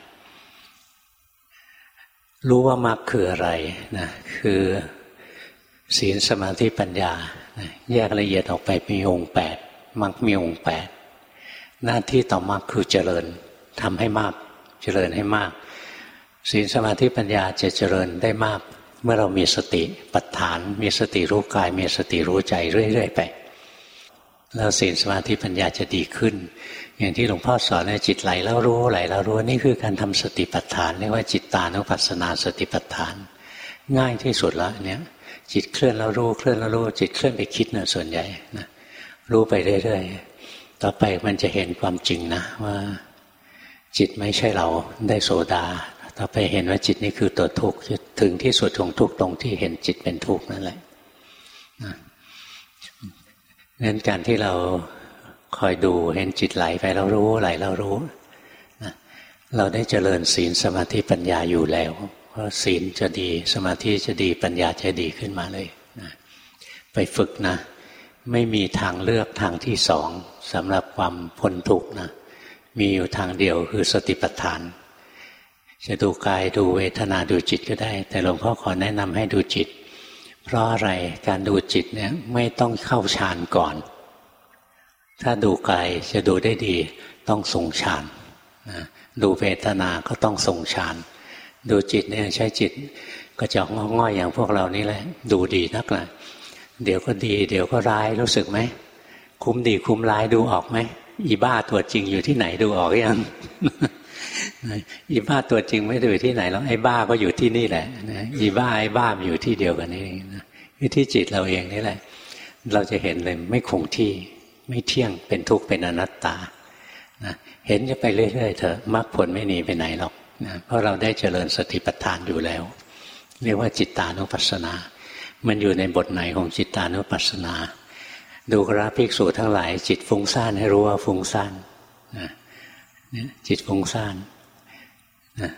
รู้ว่ามรรคคืออะไรนะคือศีลสมาธิปัญญานะแยกละเอียดออกไปมีองค์แปดมรรคมีองค์แปดหน้าที่ต่อมรรคคือเจริญทำให้มากเจริญให้มากศีลสมาธิปัญญาจะเจริญได้มากเมื่อเรามีสติปัฏฐานมีสติรู้กายมีสติรู้ใจเรื่อยๆไปแล้วศีลสมาธิปัญญาจะดีขึ้นอย่างที่หลวงพ่อสอนเนี่ยจิตไหลแล้วรู้ไหลแล้วรู้นี่คือการทำสติปัฏฐานเรียกว่าจิตตานุปัสสนาสติปัฏฐานง่ายที่สุดแล้วเนี่ยจิตเคลื่อนแล้วรู้เคลื่อนแล้วรู้จิตเคลื่อนไปคิดนะส่วนใหญ่นะรู้ไปเรื่อยๆต่อไปมันจะเห็นความจริงนะว่าจิตไม่ใช่เราได้โสดาต่อไปเห็นว่าจิตนี่คือตัวทุกข์ถึงที่สุดของทุกข์ตรงที่เห็นจิตเป็นทุกข์นั่นแหละนะงั้นการที่เราคอยดูเห็นจิตไหลไปแล้วรู้ไหลแล้วรู้นะเราได้เจริญศีลสมาธิปัญญาอยู่แล้วเพราะศีลจะดีสมาธิจะดีปัญญาจะดีขึ้นมาเลยนะไปฝึกนะไม่มีทางเลือกทางที่สองสำหรับความพ้นทุกข์นะมีอยู่ทางเดียวคือสติปัฏฐานจะดูกายดูเวทนาดูจิตก็ได้แต่หลวงพ่อขอแนะนำให้ดูจิตเพราะอะไรการดูจิตเนี่ยไม่ต้องเข้าฌานก่อนถ้าดูกายจะดูได้ดีต้องทรงฌานนะดูเวทนาก็ต้องทรงฌานดูจิตเนี่ยใช้จิตก็จะง่อยๆอย่างพวกเรานี่แหละดูดีนักนะเดี๋ยวก็ดีเดี๋ยวก็ร้ายรู้สึกไหมคุ้มดีคุ้มร้ายดูออกไหมอีบ้าตัวจริงอยู่ที่ไหนดูออกยังอีบ้าตัวจริงไม่ได้อยู่ที่ไหนแล้วไอ้บ้าก็อยู่ที่นี่แหละนะอีบ้าไอ้บ้ามันอยู่ที่เดียวกันนี่นะที่จิตเราเองนี่แหละเราจะเห็นเลยไม่คงที่ไม่เที่ยงเป็นทุกข์เป็นอนัตตานะเห็นจะไปเรื่อยๆเถอะมรรคผลไม่หนีไปไหนหรอกนะเพราะเราได้เจริญสติปัฏฐานอยู่แล้วเรียกว่าจิตตานุปัสสนามันอยู่ในบทไหนของจิตตานุปัสสนาดูกราภิกษุทั้งหลายจิตฟุ้งซ่านให้รู้ว่าฟุ้งซ่านนะจิตฟุ้งซ่านนะ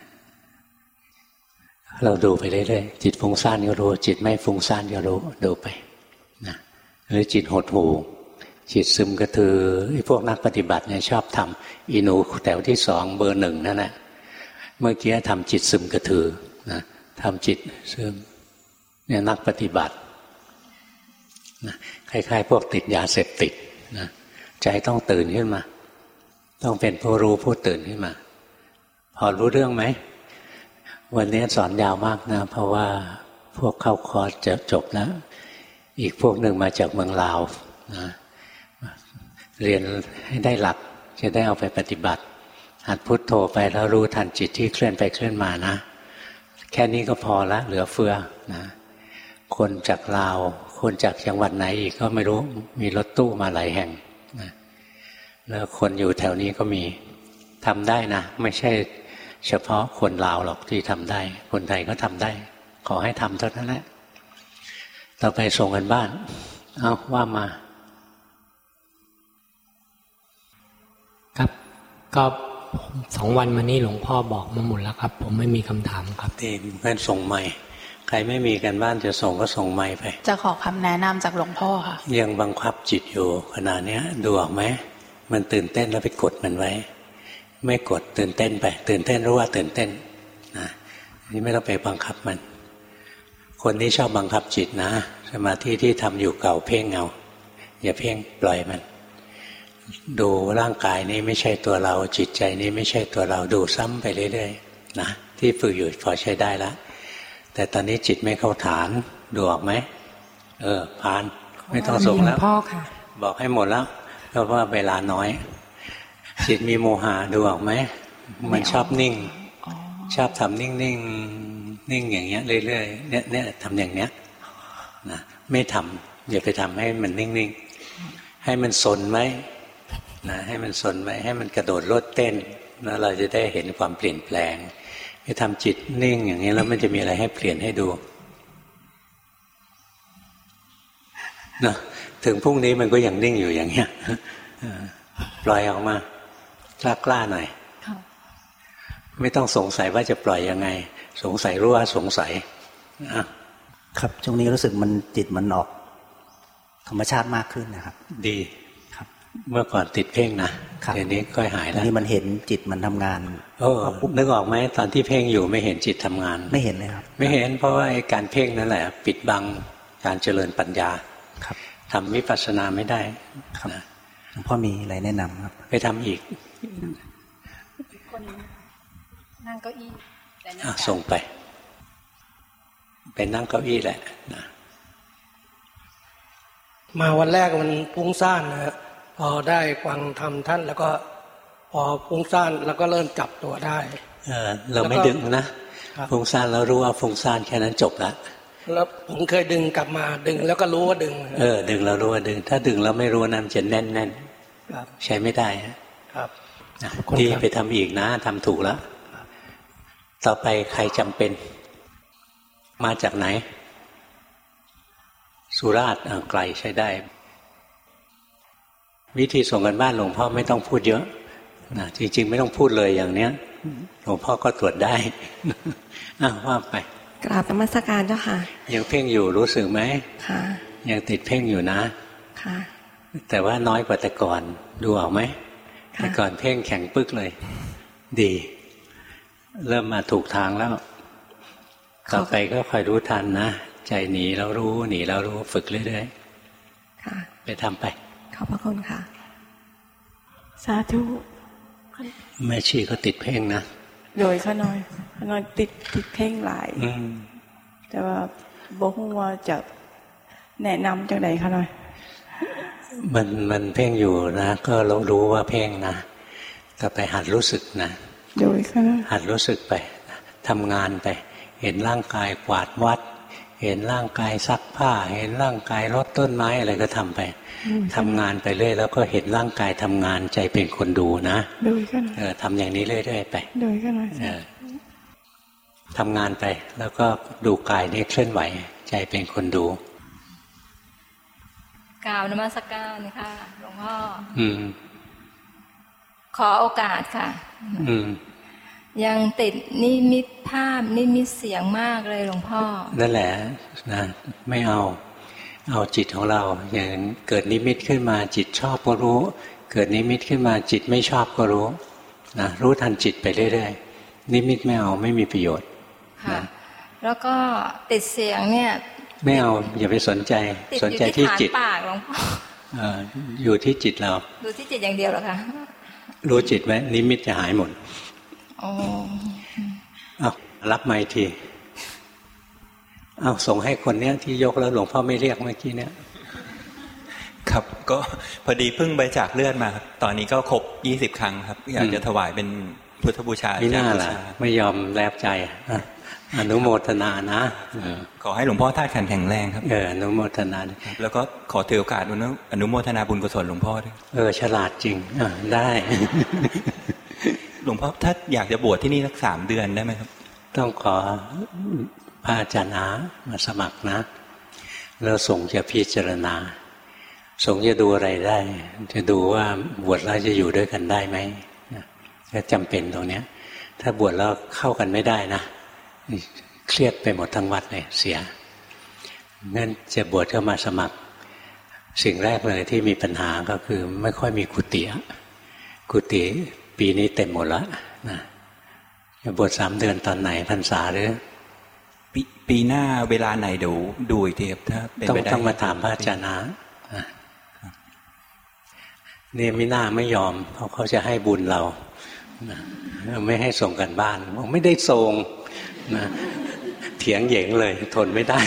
เราดูไปเรื่อยๆจิตฟุ้งซ่านก็รู้จิตไม่ฟุ้งซ่านก็รู้ดูไปนะหรือจิตหดหู่จิตซึมกระตือไอ้พวกนักปฏิบัติเนี่ยชอบทำอีหนูแถวที่สองเบอร์หนึ่งนั่นแหละเมื่อกี้ทำจิตซึมกระตือนะทำจิตซึมเนี่ยนักปฏิบัตินะคล้ายๆพวกติดยาเสพติดนะใจต้องตื่นขึ้นมาต้องเป็นผู้รู้ผู้ตื่นขึ้นมาพอรู้เรื่องไหมวันนี้สอนยาวมากนะเพราะว่าพวกเข้าคอร์สจะจบแล้วอีกพวกหนึ่งมาจากเมืองลาวนะเรียนให้ได้หลักจะได้เอาไปปฏิบัติหัดพุทโธไปแล้วรู้ทันจิตที่เคลื่อนไปเคลื่อนมานะแค่นี้ก็พอละเหลือเฟือนะคนจากลาวคนจากจังหวัดไหนอีกก็ไม่รู้มีรถตู้มาหลายแห่งนะแล้วคนอยู่แถวนี้ก็มีทำได้นะไม่ใช่เฉพาะคนลาวหรอกที่ทำได้คนไทยก็ทำได้ขอให้ทำเท่านั้นแหละต่อไปส่งกันบ้านเอาว่ามาครับก็สองวันมานี้หลวงพ่อบอกมาหมดแล้วครับผมไม่มีคำถามครับที่เพื่อนส่งใหม่ใครไม่มีกันบ้านจะส่งก็ส่งใหม่ไปจะขอคำแนะนำจากหลวงพ่อค่ะยังบังคับจิตอยู่ขณะนี้ดูออกไหมมันตื่นเต้นแล้วไปกดมันไว้ไม่กดตื่นเต้นไปตื่นเต้นรู้ว่าตื่นเต้นนะนี่ไม่ต้องไปบังคับมันคนที่ชอบบังคับจิตนะสมาธิที่ทำอยู่เก่าเพ่งเอาอย่าเพ่งปล่อยมันดูร่างกายนี้ไม่ใช่ตัวเราจิตใจนี้ไม่ใช่ตัวเราดูซ้ำไปเรื่อยๆนะที่ฝึกอยู่พอใช้ได้แล้วแต่ตอนนี้จิตไม่เข้าฐานดูออกไหมเออผ่านไม่ต้องส่งแล้วพ่อค่ะบอกให้หมดแล้วเพราะว่าเวลาน้อยจิตมีโมหะดูออกไหมมันชอบนิ่งชอบทำนิ่งนิ่งนิ่งอย่างเงี้ยเรื่อยๆเนี่ยเนี่ยทำอย่างเนี้ยนะไม่ทำอย่าไปทำให้มันนิ่งๆให้มันสนไว้นะให้มันสนไว้ให้มันกระโดดโลดเต้นแล้วเราจะได้เห็นความเปลี่ยนแปลงไปทำจิตนิ่งอย่างนี้แล้วมันจะมีอะไรให้เปลี่ยนให้ดูนะถึงพรุ่งนี้มันก็ยังนิ่งอยู่อย่างเงี้ยปล่อยออกมากล้ากล้าหน่อยไม่ต้องสงสัยว่าจะปล่อยยังไงสงสัยรู้ว่าสงสัยครับช่วงนี้รู้สึกมันจิตมันออกธรรมชาติมากขึ้นนะครับดีครับเมื่อก่อนติดเพ่งนะเดี๋ยวนี้ค่อยหายแล้วนี่มันเห็นจิตมันทำงานโอ้นึกออกไหมตอนที่เพ่งอยู่ไม่เห็นจิตทำงานไม่เห็นเลยครับไม่เห็นเพราะว่าไอ้การเพ่งนั่นแหละปิดบังการเจริญปัญญาครับทำวิปัสสนาไม่ได้ครับหลวงพ่อมีอะไรแนะนำครับไปทำอีกคนนั่งเก้าอี้ส่งไปไปนั่งเก้าอี้แหละนะมาวันแรกมันฟุ้งซ่านนะฮะพอได้ฟังธรรมท่านแล้วก็พอฟุ้งซ่านแล้วก็เริ่มจับตัวได้เออเราไม่ดึงนะฟุ้งซ่านแล้วรู้ว่าฟุ้งซ่านแค่นั้นจบละแล้วผมเคยดึงกลับมาดึงแล้วก็รู้ว่าดึงเออดึงแล้วรู้ว่าดึงถ้าดึงแล้วไม่รู้นะมันจะแน่นแน่นใช้ไม่ได้ครับดีไปทำอีกนะทำถูกแล้วต่อไปใครจำเป็นมาจากไหนสุราษฎร์ไกลใช้ได้วิธีส่งกันบ้านหลวงพ่อไม่ต้องพูดเยอะนะจริงๆไม่ต้องพูดเลยอย่างเนี้ยหลวงพ่อก็ตรวจได้อ้าวว่าไปกราบนมัสการเจ้าค่ะยังเพ่งอยู่รู้สึกไหมค่ะยังติดเพ่งอยู่นะค่ะแต่ว่าน้อยกว่าแต่ก่อนดูออกไหมแต่ก่อนเพ่งแข็งปึ๊กเลยดีเริ่มมาถูกทางแล้วต่อไปก็คอยรู้ทันนะใจหนีแล้วรู้หนีแล้วรู้ฝึกเรื่อยๆค่ะไปทำไปขอบพระคุณค่ะสาธุแม่ชีก็ติดเพ่งนะโดยข้าน้อยข้าน้อยติดติดเพ่งหลายแต่ว่าบอกว่าจะแนะนำจังใดข้าน้อยมันมันเพ่งอยู่นะก็เรารู้ว่าเพ่งนะต่อไปหัดรู้สึกนะโดยข้าน้อยหัดรู้สึกไปทำงานไปเห็นร่างกายกวาดวัดเห็นร่างกายซักผ้าเห็นร่างกายรดต้นไม้อะไรก็ทำไปทำงานไปเรื่อยแล้วก็เห็นร่างกายทำงานใจเป็นคนดูนะโดยกันเออทำอย่างนี้เรื่อยๆไปโดยกันเออทำงานไปแล้วก็ดูกายนี้เคลื่อนไหวใจเป็นคนดูกล่าวนมัสการค่ะหลวงพ่ออืมขอโอกาสค่ะอืมยังติดนิมิตภาพนิมิตเสียงมากเลยหลวงพ่อนั่นแหละนะไม่เอาเอาจิตของเราอย่างเกิดนิมิตขึ้นมาจิตชอบก็รู้เกิดนิมิตขึ้นมาจิตไม่ชอบก็รู้นะรู้ทันจิตไปเรื่อยๆนิมิตไม่เอาไม่มีประโยชน์ค่ะแล้วก็ติดเสียงเนี่ยไม่เอาอย่าไปสนใจสนใจที่จิตปากหลวงพ่ออยู่ที่จิตเราดูที่จิตอย่างเดียวเหรอคะรู้จิตไว้นิมิตจะหายหมดอ๋อเอารับไมค์ทีเอาส่งให้คนเนี้ยที่ยกแล้วหลวงพ่อไม่เรียกเมื่อกี้เนี้ยครับก็พอดีเพิ่งบริจาคเลือดมาครับตอนนี้ก็ครบยี่สิบครั้งครับอยากจะถวายเป็นพุทธบูชาไม่น่าล่ะไม่ยอมแลบใจอนุโมทนานะขอให้หลวงพ่อธาตุขันธ์แข็งแรงครับเอออนุโมทนาแล้วก็ขอถือโอกาสอนุโมทนาบุญกุศลหลวงพ่อด้วยเออฉลาดจริงอ่ะได้หลวงพ่อถ้าอยากจะบวชที่นี่สักสามเดือนได้ไหมครับต้องขอพระอาจารย์มาสมัครนะแล้วสงฆ์จะพิจารณาสงฆ์จะดูอะไรได้จะดูว่าบวชแล้วจะอยู่ด้วยกันได้ไหมก็จำเป็นตรงเนี้ยถ้าบวชแล้วเข้ากันไม่ได้นะเครียดไปหมดทั้งวัดเลยเสียงั้นจะบวชเข้ามาสมัครสิ่งแรกเลยที่มีปัญหาก็คือไม่ค่อยมีกุฏิกุฏิปีนี้เต็มหมดแล้วนะจะบวชสามเดือนตอนไหนพรรษาหรือปปีหน้าเวลาไหนเดี๋ยวดูอีกทีครับถ้าเป็นไปได้ต้องมาถามพระอาจารย์นะเนี่ยมิน่าไม่ยอมเพราะเขาจะให้บุญเราไม่ให้ส่งกันบ้านบอกไม่ได้ส่งนะเถียงเหยงเลยทนไม่ได้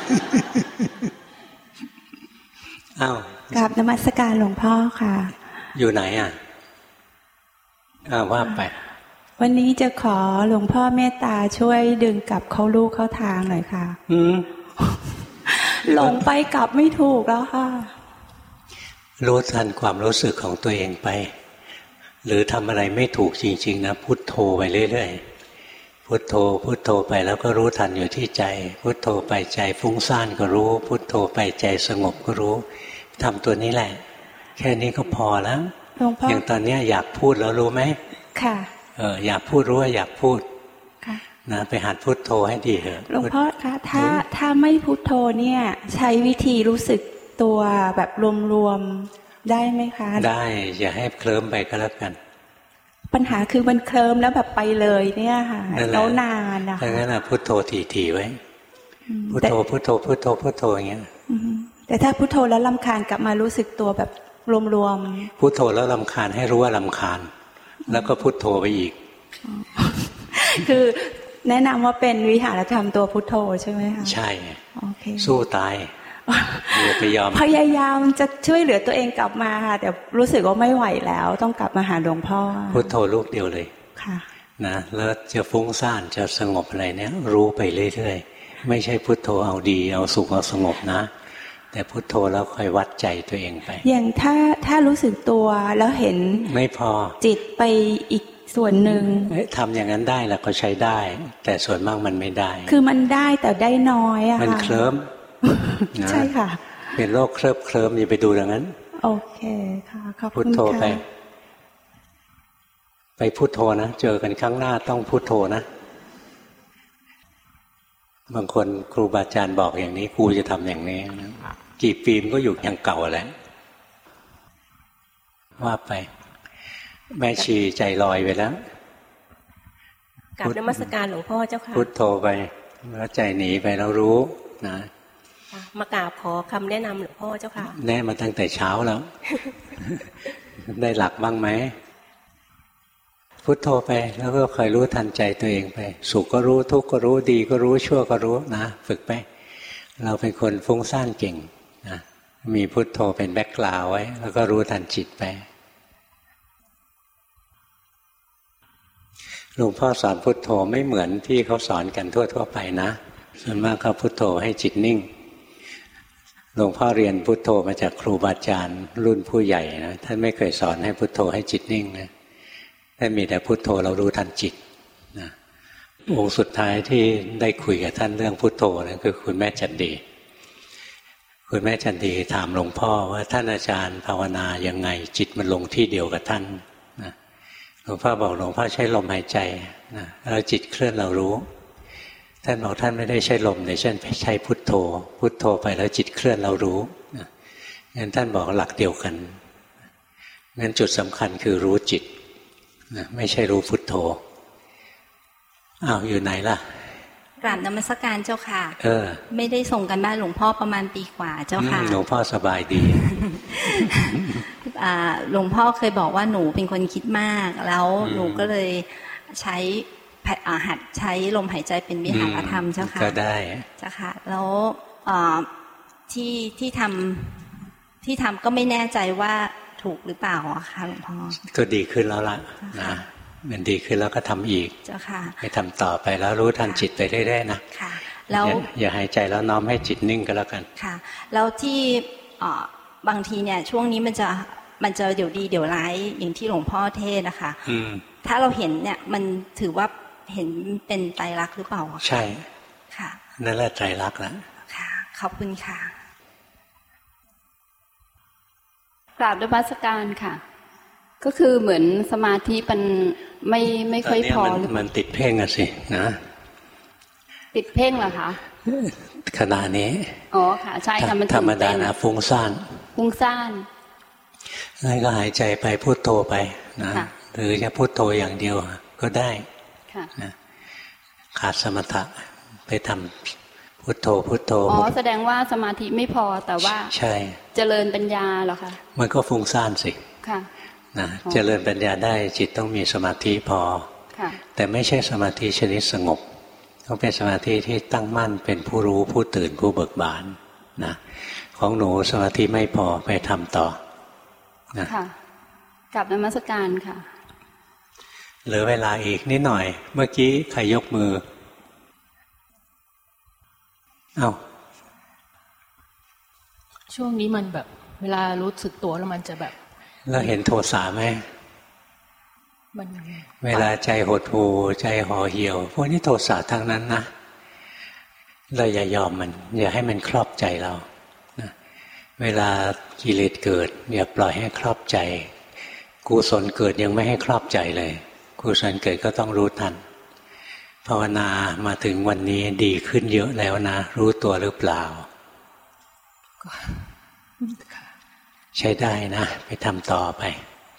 อ้าวกราบนมัสการหลวงพ่อค่ะอยู่ไหนอ่ะอ้าวว่าไปวันนี้จะขอหลวงพ่อเมตตาช่วยดึงกลับเข้าลูกเข้าทางหน่อยค่ะอืมหลงไปกลับไม่ถูกแล้วค่ะรู้ทันความรู้สึกของตัวเองไปหรือทำอะไรไม่ถูกจริงๆนะพุทโธไปเรื่อยๆพุทโธพุทโธไปแล้วก็รู้ทันอยู่ที่ใจพุทโธไปใจฟุ้งซ่านก็รู้พุทโธไปใจสงบก็รู้ทำตัวนี้แหละแค่นี้ก็พอแล้วอย่างตอนนี้อยากพูดแล้วรู้ไหมค่ะเอออยากพูดรู้ว่าอยากพูดนะไปหัดพุทโธให้ดีเถอะหลวงพ่อคะถ้าถ้าไม่พุทโธเนี่ยใช้วิธีรู้สึกตัวแบบรวมๆได้ไหมคะได้อย่าให้เคลิ้มไปก็แล้วกันปัญหาคือมันเคลิ้มแล้วแบบไปเลยเนี่ยค่ะแล้วนานนะคะดังนั้นพุทโธถี่ๆไว้พุทโธพุทโธพุทโธพุทโธอย่างเงี้ยแต่ถ้าพุทโธแล้วรำคาญกลับมารู้สึกตัวแบบรวมๆพุทโธแล้วรำคาญให้รู้ว่ารำคาญแล้วก็พุทโธไปอีกคือแนะนำว่าเป็นวิหารธรรมตัวพุทโธใช่ไหมคะใช่โอเคสู้ตายอย่าไปยอมพยายามจะช่วยเหลือตัวเองกลับมาค่ะแต่รู้สึกว่าไม่ไหวแล้วต้องกลับมาหาหลวงพ่อพุทโธลูกเดียวเลยค่ะนะแล้วจะฟุ้งซ่านจะสงบอะไรเนี้ยรู้ไปเรื่อยๆไม่ใช่พุทโธเอาดีเอาสุขเอาสงบนะแต่พุทโธแล้วค่อยวัดใจตัวเองไปอย่างถ้าถ้ารู้สึกตัวแล้วเห็นไม่พอจิตไปอีกส่วนหนึ่งทำอย่างนั้นได้แล้วก็ใช้ได้แต่ส่วนมากมันไม่ได้คือมันได้แต่ได้น้อยอะค่ะมันเคลิ้มใช่ค่ะเป็นโรคเคลิบเคลิ้มอย่าไปดูอย่างนั้นโอเคค่ะขอบคุณค่ะพุทโธไปไปพุทโธนะเจอกันครั้งหน้าต้องพุทโธนะบางคนครูบาอาจารย์บอกอย่างนี้ครูจะทำอย่างนี้กี่ปีมก็อยู่อย่างเก่าแหละว่าไปแม่ชีใจลอยไปแล้วกราบนมัสการหลวงพ่อเจ้าค่ะพุทโธไปแล้วใจหนีไปแล้วรู้นะมากราบขอคำแนะนำหลวงพ่อเจ้าค่ะแน่มาตั้งแต่เช้าแล้ว ได้หลักบ้างไหมพุทโธไปแล้วก็คอยรู้ทันใจตัวเองไปสุขก็รู้ทุกข์ก็รู้ดีก็รู้ชั่วก็รู้นะฝึกไปเราเป็นคนฟุ้งซ่านเก่งนะมีพุทโธเป็นแบ็คกราวด์ไว้แล้วก็รู้ทันจิตไปหลวงพ่อสอนพุทโธไม่เหมือนที่เขาสอนกันทั่วๆไปนะส่วนมากเขาพุทโธให้จิตนิ่งหลวงพ่อเรียนพุทโธมาจากครูบาอาจารย์รุ่นผู้ใหญ่นะท่านไม่เคยสอนให้พุทโธให้จิตนิ่งนะท่านมีแต่พุทโธเรารู้ทันจิตนะองค์สุดท้ายที่ได้คุยกับท่านเรื่องพุทโธนะคือคุณแม่จันดีคุณแม่จันดีถามหลวงพ่อว่าท่านอาจารย์ภาวนายังไงจิตมันลงที่เดียวกับท่านนะหลวงพ่อบอกหลวงพ่อใช้ลมหายใจนะแล้วจิตเคลื่อนเรารู้ท่านบอกท่านไม่ได้ใช้ลมแต่เช่นใช้พุทโธพุทโธไปแล้วจิตเคลื่อนเรารู้งั้นท่านบอกหลักเดียวกันงั้นจุดสำคัญคือรู้จิตไม่ใช่รู้พุทโธอ้าวอยู่ไหนล่ะกราบนมัสการเจ้าค่ะเออไม่ได้ส่งกันบ้านหลวงพ่อประมาณปีกว่าเจ้าค่ะหลวงพ่อสบายดีหลวงพ่อเคยบอกว่าหนูเป็นคนคิดมากแล้วหนูก็เลยใช้หัดใช้ลมหายใจเป็นวิหารธรรมเจ้าค่ะก็ได้เจ้าค่ะแล้วที่ที่ทำที่ทำก็ไม่แน่ใจว่าถูกหรือเปล่าอะค่ะหลวงพ่อก็ดีขึ้นแล้วล่ะนะมันดีขึ้นแล้วก็ทำอีกเจ้าค่ะไปทำต่อไปแล้วรู้ทันจิตไปเรื่อยๆนะค่ะแล้วอย่าหายใจแล้วน้อมให้จิตนิ่งก็แล้วกันค่ะแล้วที่บางทีเนี่ยช่วงนี้มันจะมันจะเดี๋ยวดีเดี๋ยวร้ายอย่างที่หลวงพ่อเทศนะคะถ้าเราเห็นเนี่ยมันถือว่าเห็นเป็นไตรลักษณ์หรือเปล่าใช่ค่ะนั่นแหละไตรลักษณ์แล้วค่ะขอบคุณค่ะกราบด้วยบัสการค่ะก็คือเหมือนสมาธิมันไม่ไม่ค่อยพอมันติดเพ่งอะสินะติดเพ่งเหรอคะขณะนี้อ๋อค่ะใช่ค่ะมันธรรมดานะฟุ้งซ่านฟุ้งซ่านงั้นก็หายใจไปพุทโธไปนะหรือจะพุทโธอย่างเดียวก็ได้นะขาดสมถะไปทำพุทโธพุทโธอ๋อแสดงว่าสมาธิไม่พอแต่ว่าใช่เจริญปัญญาเหรอคะมันก็ฟุ้งซ่านสิค่ะนะเจริญปัญญาได้จิตต้องมีสมาธิพอแต่ไม่ใช่สมาธิชนิดสงบต้องเป็นสมาธิที่ตั้งมั่นเป็นผู้รู้ผู้ตื่นผู้เบิกบานนะของหนูสมาธิไม่พอไปทำต่อนะค่ะกลับนมัสการค่ะเหลือเวลาอีกนิดหน่อยเมื่อกี้ใครยกมือเอ้าช่วงนี้มันแบบเวลารู้สึกตัวแล้วมันจะแบบเราเห็นโทสะไหมมันเวลาใจหดหู่ใจห่อเหี่ยวพวกนี้โทสะทั้งนั้นนะเราอย่ายอมมันอย่าให้มันครอบใจเรานะเวลากิเลสเกิดอย่าปล่อยให้ครอบใจกุศลเกิดยังไม่ให้ครอบใจเลยกุศลเกิดก็ต้องรู้ทันภาวนามาถึงวันนี้ดีขึ้นเยอะแล้วนะรู้ตัวหรือเปล่าใช้ได้นะไปทำต่อไป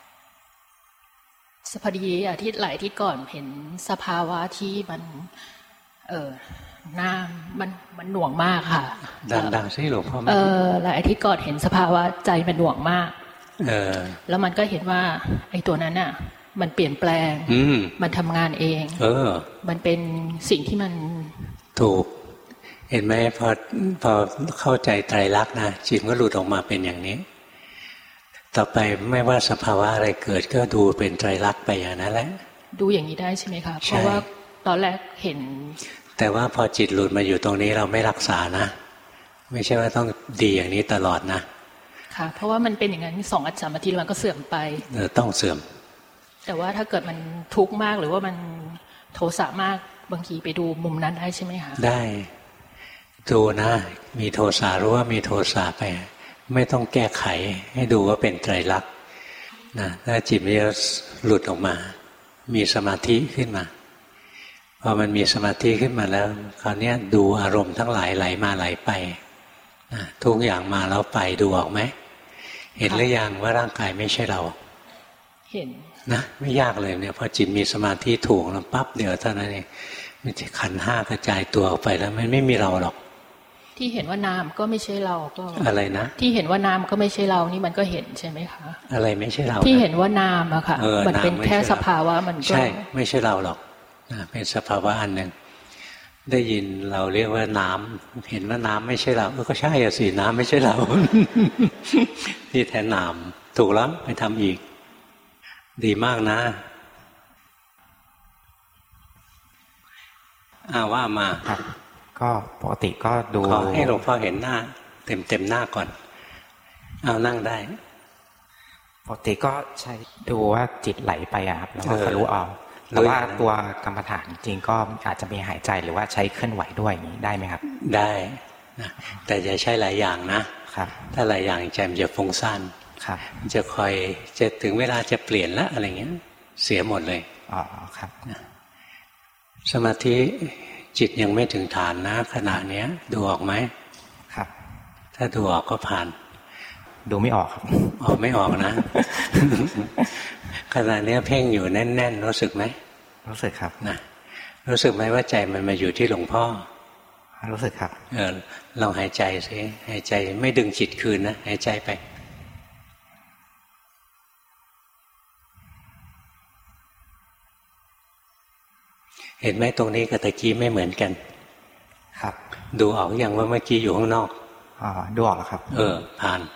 สพอดีอาทิตย์หลายอาทิตย์ก่อนเห็นสภาวะที่มันเออหน้ามันมันหน่วงมากค่ะดังๆสิหลวงพ่อเออหลายอาทิตย์ก่อนเห็นสภาวะใจมันหน่วงมากเออแล้วมันก็เห็นว่าไอ้ตัวนั้นน่ะมันเปลี่ยนแปลงมันทำงานเองเออมันเป็นสิ่งที่มันถูกเห็นไหมพอพอเข้าใจไตรลักษณ์นะจิตก็หลุดออกมาเป็นอย่างนี้ต่อไปไม่ว่าสภาวะอะไรเกิดก็ดูเป็นไตรลักษณ์ไปอย่างนั้นแหละดูอย่างนี้ได้ใช่ไหมคะเพราะว่าตอนแรกเห็นแต่ว่าพอจิตหลุดมาอยู่ตรงนี้เราไม่รักษานะไม่ใช่ว่าต้องดีอย่างนี้ตลอดนะค่ะเพราะว่ามันเป็นอย่างนั้นสองอาทิตย์สามอาทิตย์มันก็เสื่อมไปเออต้องเสื่อมแต่ว่าถ้าเกิดมันทุกข์มากหรือว่ามันโทสะมากบางทีไปดูมุมนั้นได้ใช่ไหมคะได้ดูนะมีโทสะรู้ว่ามีโทสะไปไม่ต้องแก้ไขให้ดูว่าเป็นไตรลักษณ์นะถ้าจิตมันจะหลุดออกมามีสมาธิขึ้นมาพอมันมีสมาธิขึ้นมาแล้วคราวนี้ดูอารมณ์ทั้งหลายไหลมาไหลไปนะทุกอย่างมาแล้วไปดูออกไหมเห็นหรือยังว่าร่างกายไม่ใช่เราเห็นนะไม่ยากเลยเนี่ยพอจิตมีสมาธิถูกแล้วปั๊บเดี๋ยวเท่านั้นเองมันจะขันธ์ห้ากระจายตัวออกไปแล้วมันไม่มีเราหรอกที่เห็นว่านามก็ไม่ใช่เราก็อะไรนะที่เห็นว่านามก็ไม่ใช่เรานี่มันก็เห็นใช่ไหมคะอะไรไม่ใช่เราที่เห็นว่านามอะค่ะมันเป็นแค่สภาวะมันก็ใช่ไม่ใช่เราหรอกเป็นสภาวะอันหนึ่งได้ยินเราเรียกว่าน้ำเห็นว่าน้ำไม่ใช่เราก็ใช่อะสิน้ำไม่ใช่เราที่แท้นามถูกแล้วไปทำอีกดีมากนะอ้าว่ามาครับก็ปกติก็ดูขอให้หลวงพ่อเห็นหน้าเต็มเต็มหน้าก่อนเอานั่งได้ปกติก็ใช้ดูว่าจิตไหลไปอะครับแล้วก็ทะลุเอาแต่ว่าตัวกรรมฐานจริงก็อาจจะมีหายใจหรือว่าใช้เคลื่อนไหวด้วยอย่างนี้ได้ไหมครับได้นะแต่จะใช้หลายอย่างนะครับถ้าหลายอย่างใจมันจะฟุ้งซ่านครับจะคอยจะถึงเวลาจะเปลี่ยนละอะไรเงี้ยเสียหมดเลยอ๋อครับสมาธิจิตยังไม่ถึงฐานนะขณะเนี้ยดูออกไหมครับถ้าดูออกก็ผ่านดูไม่ออกครับออกไม่ออกนะขณะนี้เพ่งอยู่แน่นๆรู้สึกไหมรู้สึกครับนะรู้สึกไหมว่าใจมันมาอยู่ที่หลวงพ่อรู้สึกครับเออลองหายใจสิหายใจไม่ดึงจิตคืนนะหายใจไปเห็นไหมตรงนี้กับตะกี้ไม่เหมือนกันครับดูออกอย่างว่าเมื่อกี้อยู่ข้างนอกอ๋อดูออกแล้วครับเออผ่าน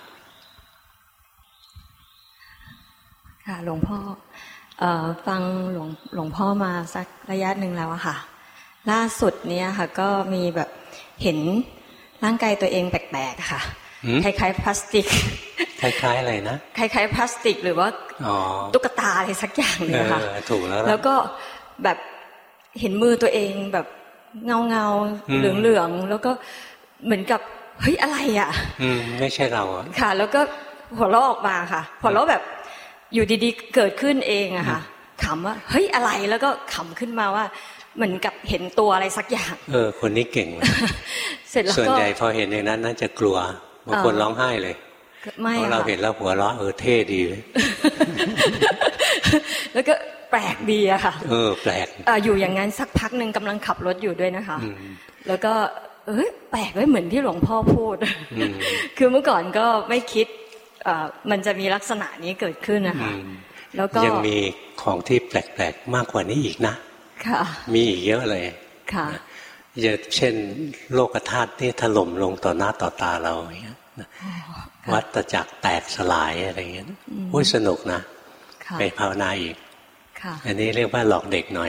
ค่ะหลวงพ่อเอ่อฟังหลวงหลวงพ่อมาสักระยะหนึ่งแล้วอะค่ะล่าสุดเนี้ยค่ะก็มีแบบเห็นร่างกายตัวเองแปลกๆค่ะคล้ายๆพลาสติกคล้ายๆอะไรนะคล้ายๆพลาสติกหรือว่าตุ๊กตาอะไรสักอย่างเลยค่ะถูกแล้วแล้วก็แบบเห็นมือตัวเองแบบเงาเงาเหลืองเหลืองแล้วก็เหมือนกับเฮ้ยอะไรอ่ะอืมไม่ใช่เราอ่ะค่ะแล้วก็หัวเราะออกมาค่ะหัวเราะแบบอยู่ดีๆเกิดขึ้นเองอะค่ะขำว่าเฮ้ยอะไรแล้วก็ขำขึ้นมาว่าเหมือนกับเห็นตัวอะไรสักอย่างเออคนนี้เก่งเลยเสร็จแล้วก็ส่วนใหญ่พอเห็นอย่างนั้นน่าจะกลัวบางคนร้องไห้เลยไม่เพราะเราเห็นแล้วหัวเราะเออเท่ดีเลยแล้วก็แปลกดีอะค่ะเออแปลกอยู่อย่างนั้นสักพักหนึ่งกำลังขับรถอยู่ด้วยนะคะแล้วก็เอ้ยแปลกไว้เหมือนที่หลวงพ่อพูดคือเมื่อก่อนก็ไม่คิดมันจะมีลักษณะนี้เกิดขึ้นนะคะแล้วก็ยังมีของที่แปลกๆมากกว่านี้อีกนะค่ะมีอีกเยอะเลยค่ะจะเช่นโลกธาตุที่ถล่มลงต่อหน้าต่อตาเราอย่างเงี้ยวัฏจักรแตกสลายอะไรเงี้ยโอ้ยสนุกนะไปภาวนาอีกอันนี้เรียกว่าหลอกเด็กหน่อย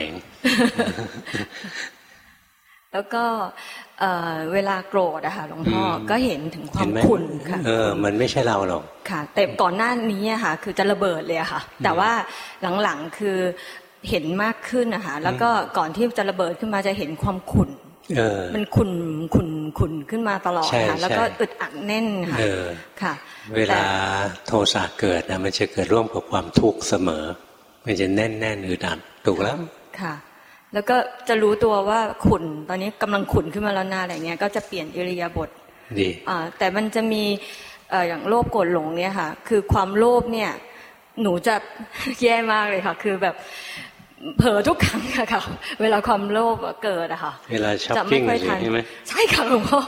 แล้วก็เวลาโกรธอะค่ะหลวงพ่อก็เห็นถึงความขุ่นค่ะเออมันไม่ใช่เราหรอกค่ะแต่ก่อนหน้านี้อะค่ะคือจะระเบิดเลยอะค่ะแต่ว่าหลังๆคือเห็นมากขึ้นนะคะแล้วก็ก่อนที่จะระเบิดขึ้นมาจะเห็นความขุ่นมันขุ่นขุ่นขุ่นขึ้นมาตลอดค่ะแล้วก็อึดอัดแน่นค่ะค่ะเวลาโทสะเกิดนะมันจะเกิดร่วมกับความทุกข์เสมอมันจะแน่นแน่นอึดอัดถูกแล้วค่ะแล้วก็จะรู้ตัวว่าขุ่นตอนนี้กำลังขุ่นขึ้นมาแล้วหน้าอะไรเงี้ยก็จะเปลี่ยนอิริยาบถดีอ่าแต่มันจะมีอย่างโลภโกรธหลงเนี่ยค่ะคือความโลภเนี่ยหนูจะแย่มากเลยค่ะคือแบบเผลอทุกครั้งค่ะเวลาความโลภเกิดอะค่ะเวลาช้อปปิ้งใช่ไหมใช่ค่ะหลวงพ่อ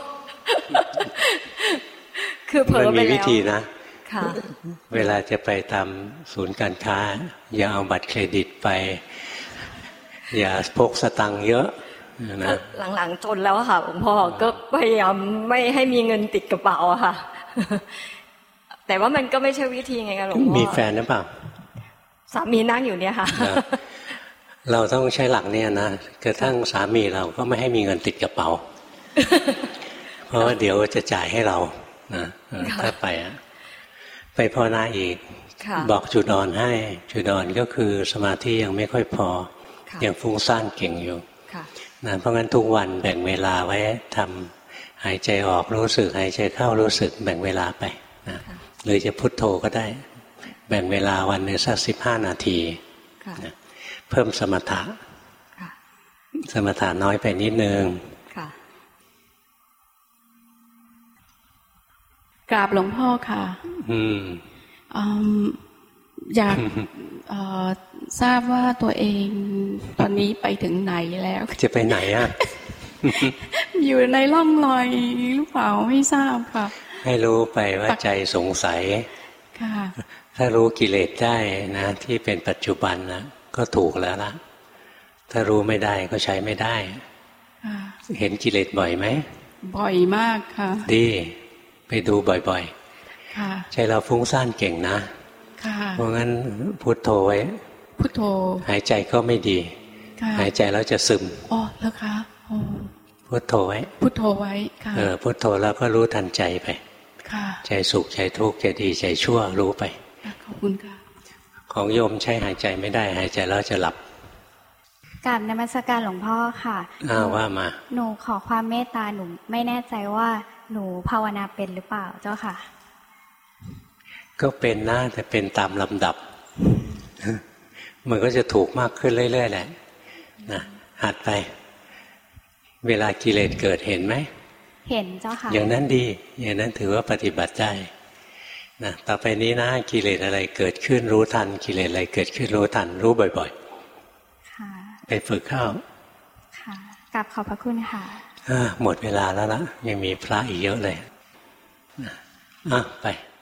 คือเผลอไปแล้วมันมีวิธีนะเวลาจะไปตามศูนย์การค้าอย่าเอาบัตรเครดิตไปอย่าพกสตังค์เยอะนะหลังๆจนแล้วค่ะหลวงพ่อก็พยายามไม่ให้มีเงินติดกระเป๋าอะค่ะแต่ว่ามันก็ไม่ใช่วิธีไงคะหลวงพ่อมีแฟนหรือเปล่าสามีนั่งอยู่เนี่ยค่ะเราต้องใช้หลักเนี่ยนะกระทั่งสามีเราก็ไม่ให้มีเงินติดกระเป๋าเพราะว่าเดี๋ยวจะจ่ายให้เรานะถ้าไปอะไปภาวนาอีกบอกจุดอ่อนให้จุดอ่อนก็คือสมาธิยังไม่ค่อยพอยังฟุ้งซ่านเก่งอยู่นะเพราะงั้นทุกวันแบ่งเวลาไว้ทำหายใจออกรู้สึกหายใจเข้ารู้สึกแบ่งเวลาไปนะหรือจะพุทโธก็ได้แบ่งเวลาวันหนึ่งสักสิบห้านาทีนะเพิ่มสมถะสมถะน้อยไปนิดนึงกราบหลวงพ่อค่ะอืมอยากทราบว่าตัวเองตอนนี้ไปถึงไหนแล้วจะไปไหนอ่ะอยู่ในร่องรอยหรือเปล่าไม่ทราบค่ะให้รู้ไปว่าใจสงสัยค่ะถ้ารู้กิเลสได้นะที่เป็นปัจจุบันนะก็ถูกแล้วล่ะถ้ารู้ไม่ได้ก็ใช้ไม่ได้เห็นกิเลสบ่อยไหมบ่อยมากค่ะดีไปดูบ่อยๆค่ะใจเราฟุ้งซ่านเก่งนะเพราะงั้นพุทโธไว้พุทโธหายใจก็ไม่ดีหายใจแล้วจะซึมอ๋อแล้วคะพุทโธไว้พุทโธไว้ค่ะเออพุทโธแล้วก็รู้ทันใจไปค่ะใจสุขใจทุกข์ใจดีใจชั่วรู้ไปขอบคุณค่ะของโยมใช้หายใจไม่ได้หายใจแล้วจะหลับกราบนมัสการหลวงพ่อค่ะอ้าวว่ามาหนูขอความเมตตาหนูไม่แน่ใจว่าหนูภาวนาเป็นหรือเปล่าเจ้าค่ะก็เป็นนะแต่เป็นตามลำดับมันก็จะถูกมากขึ้นเรื่อยๆแหละนะหัดไปเวลากิเลสเกิดเห็นไหมเห็นเจ้าค่ะอย่างนั้นดีอย่างนั้นถือว่าปฏิบัติได้นะต่อไปนี้นะกิเลสอะไรเกิดขึ้นรู้ทันกิเลสอะไรเกิดขึ้นรู้ทันรู้บ่อยๆค่ะไปฝึกเข้าค่ะกราบขอบพระคุณค่ะหมดเวลาแล้วนะยังมีพระอีกเยอะเลยอ่ะไป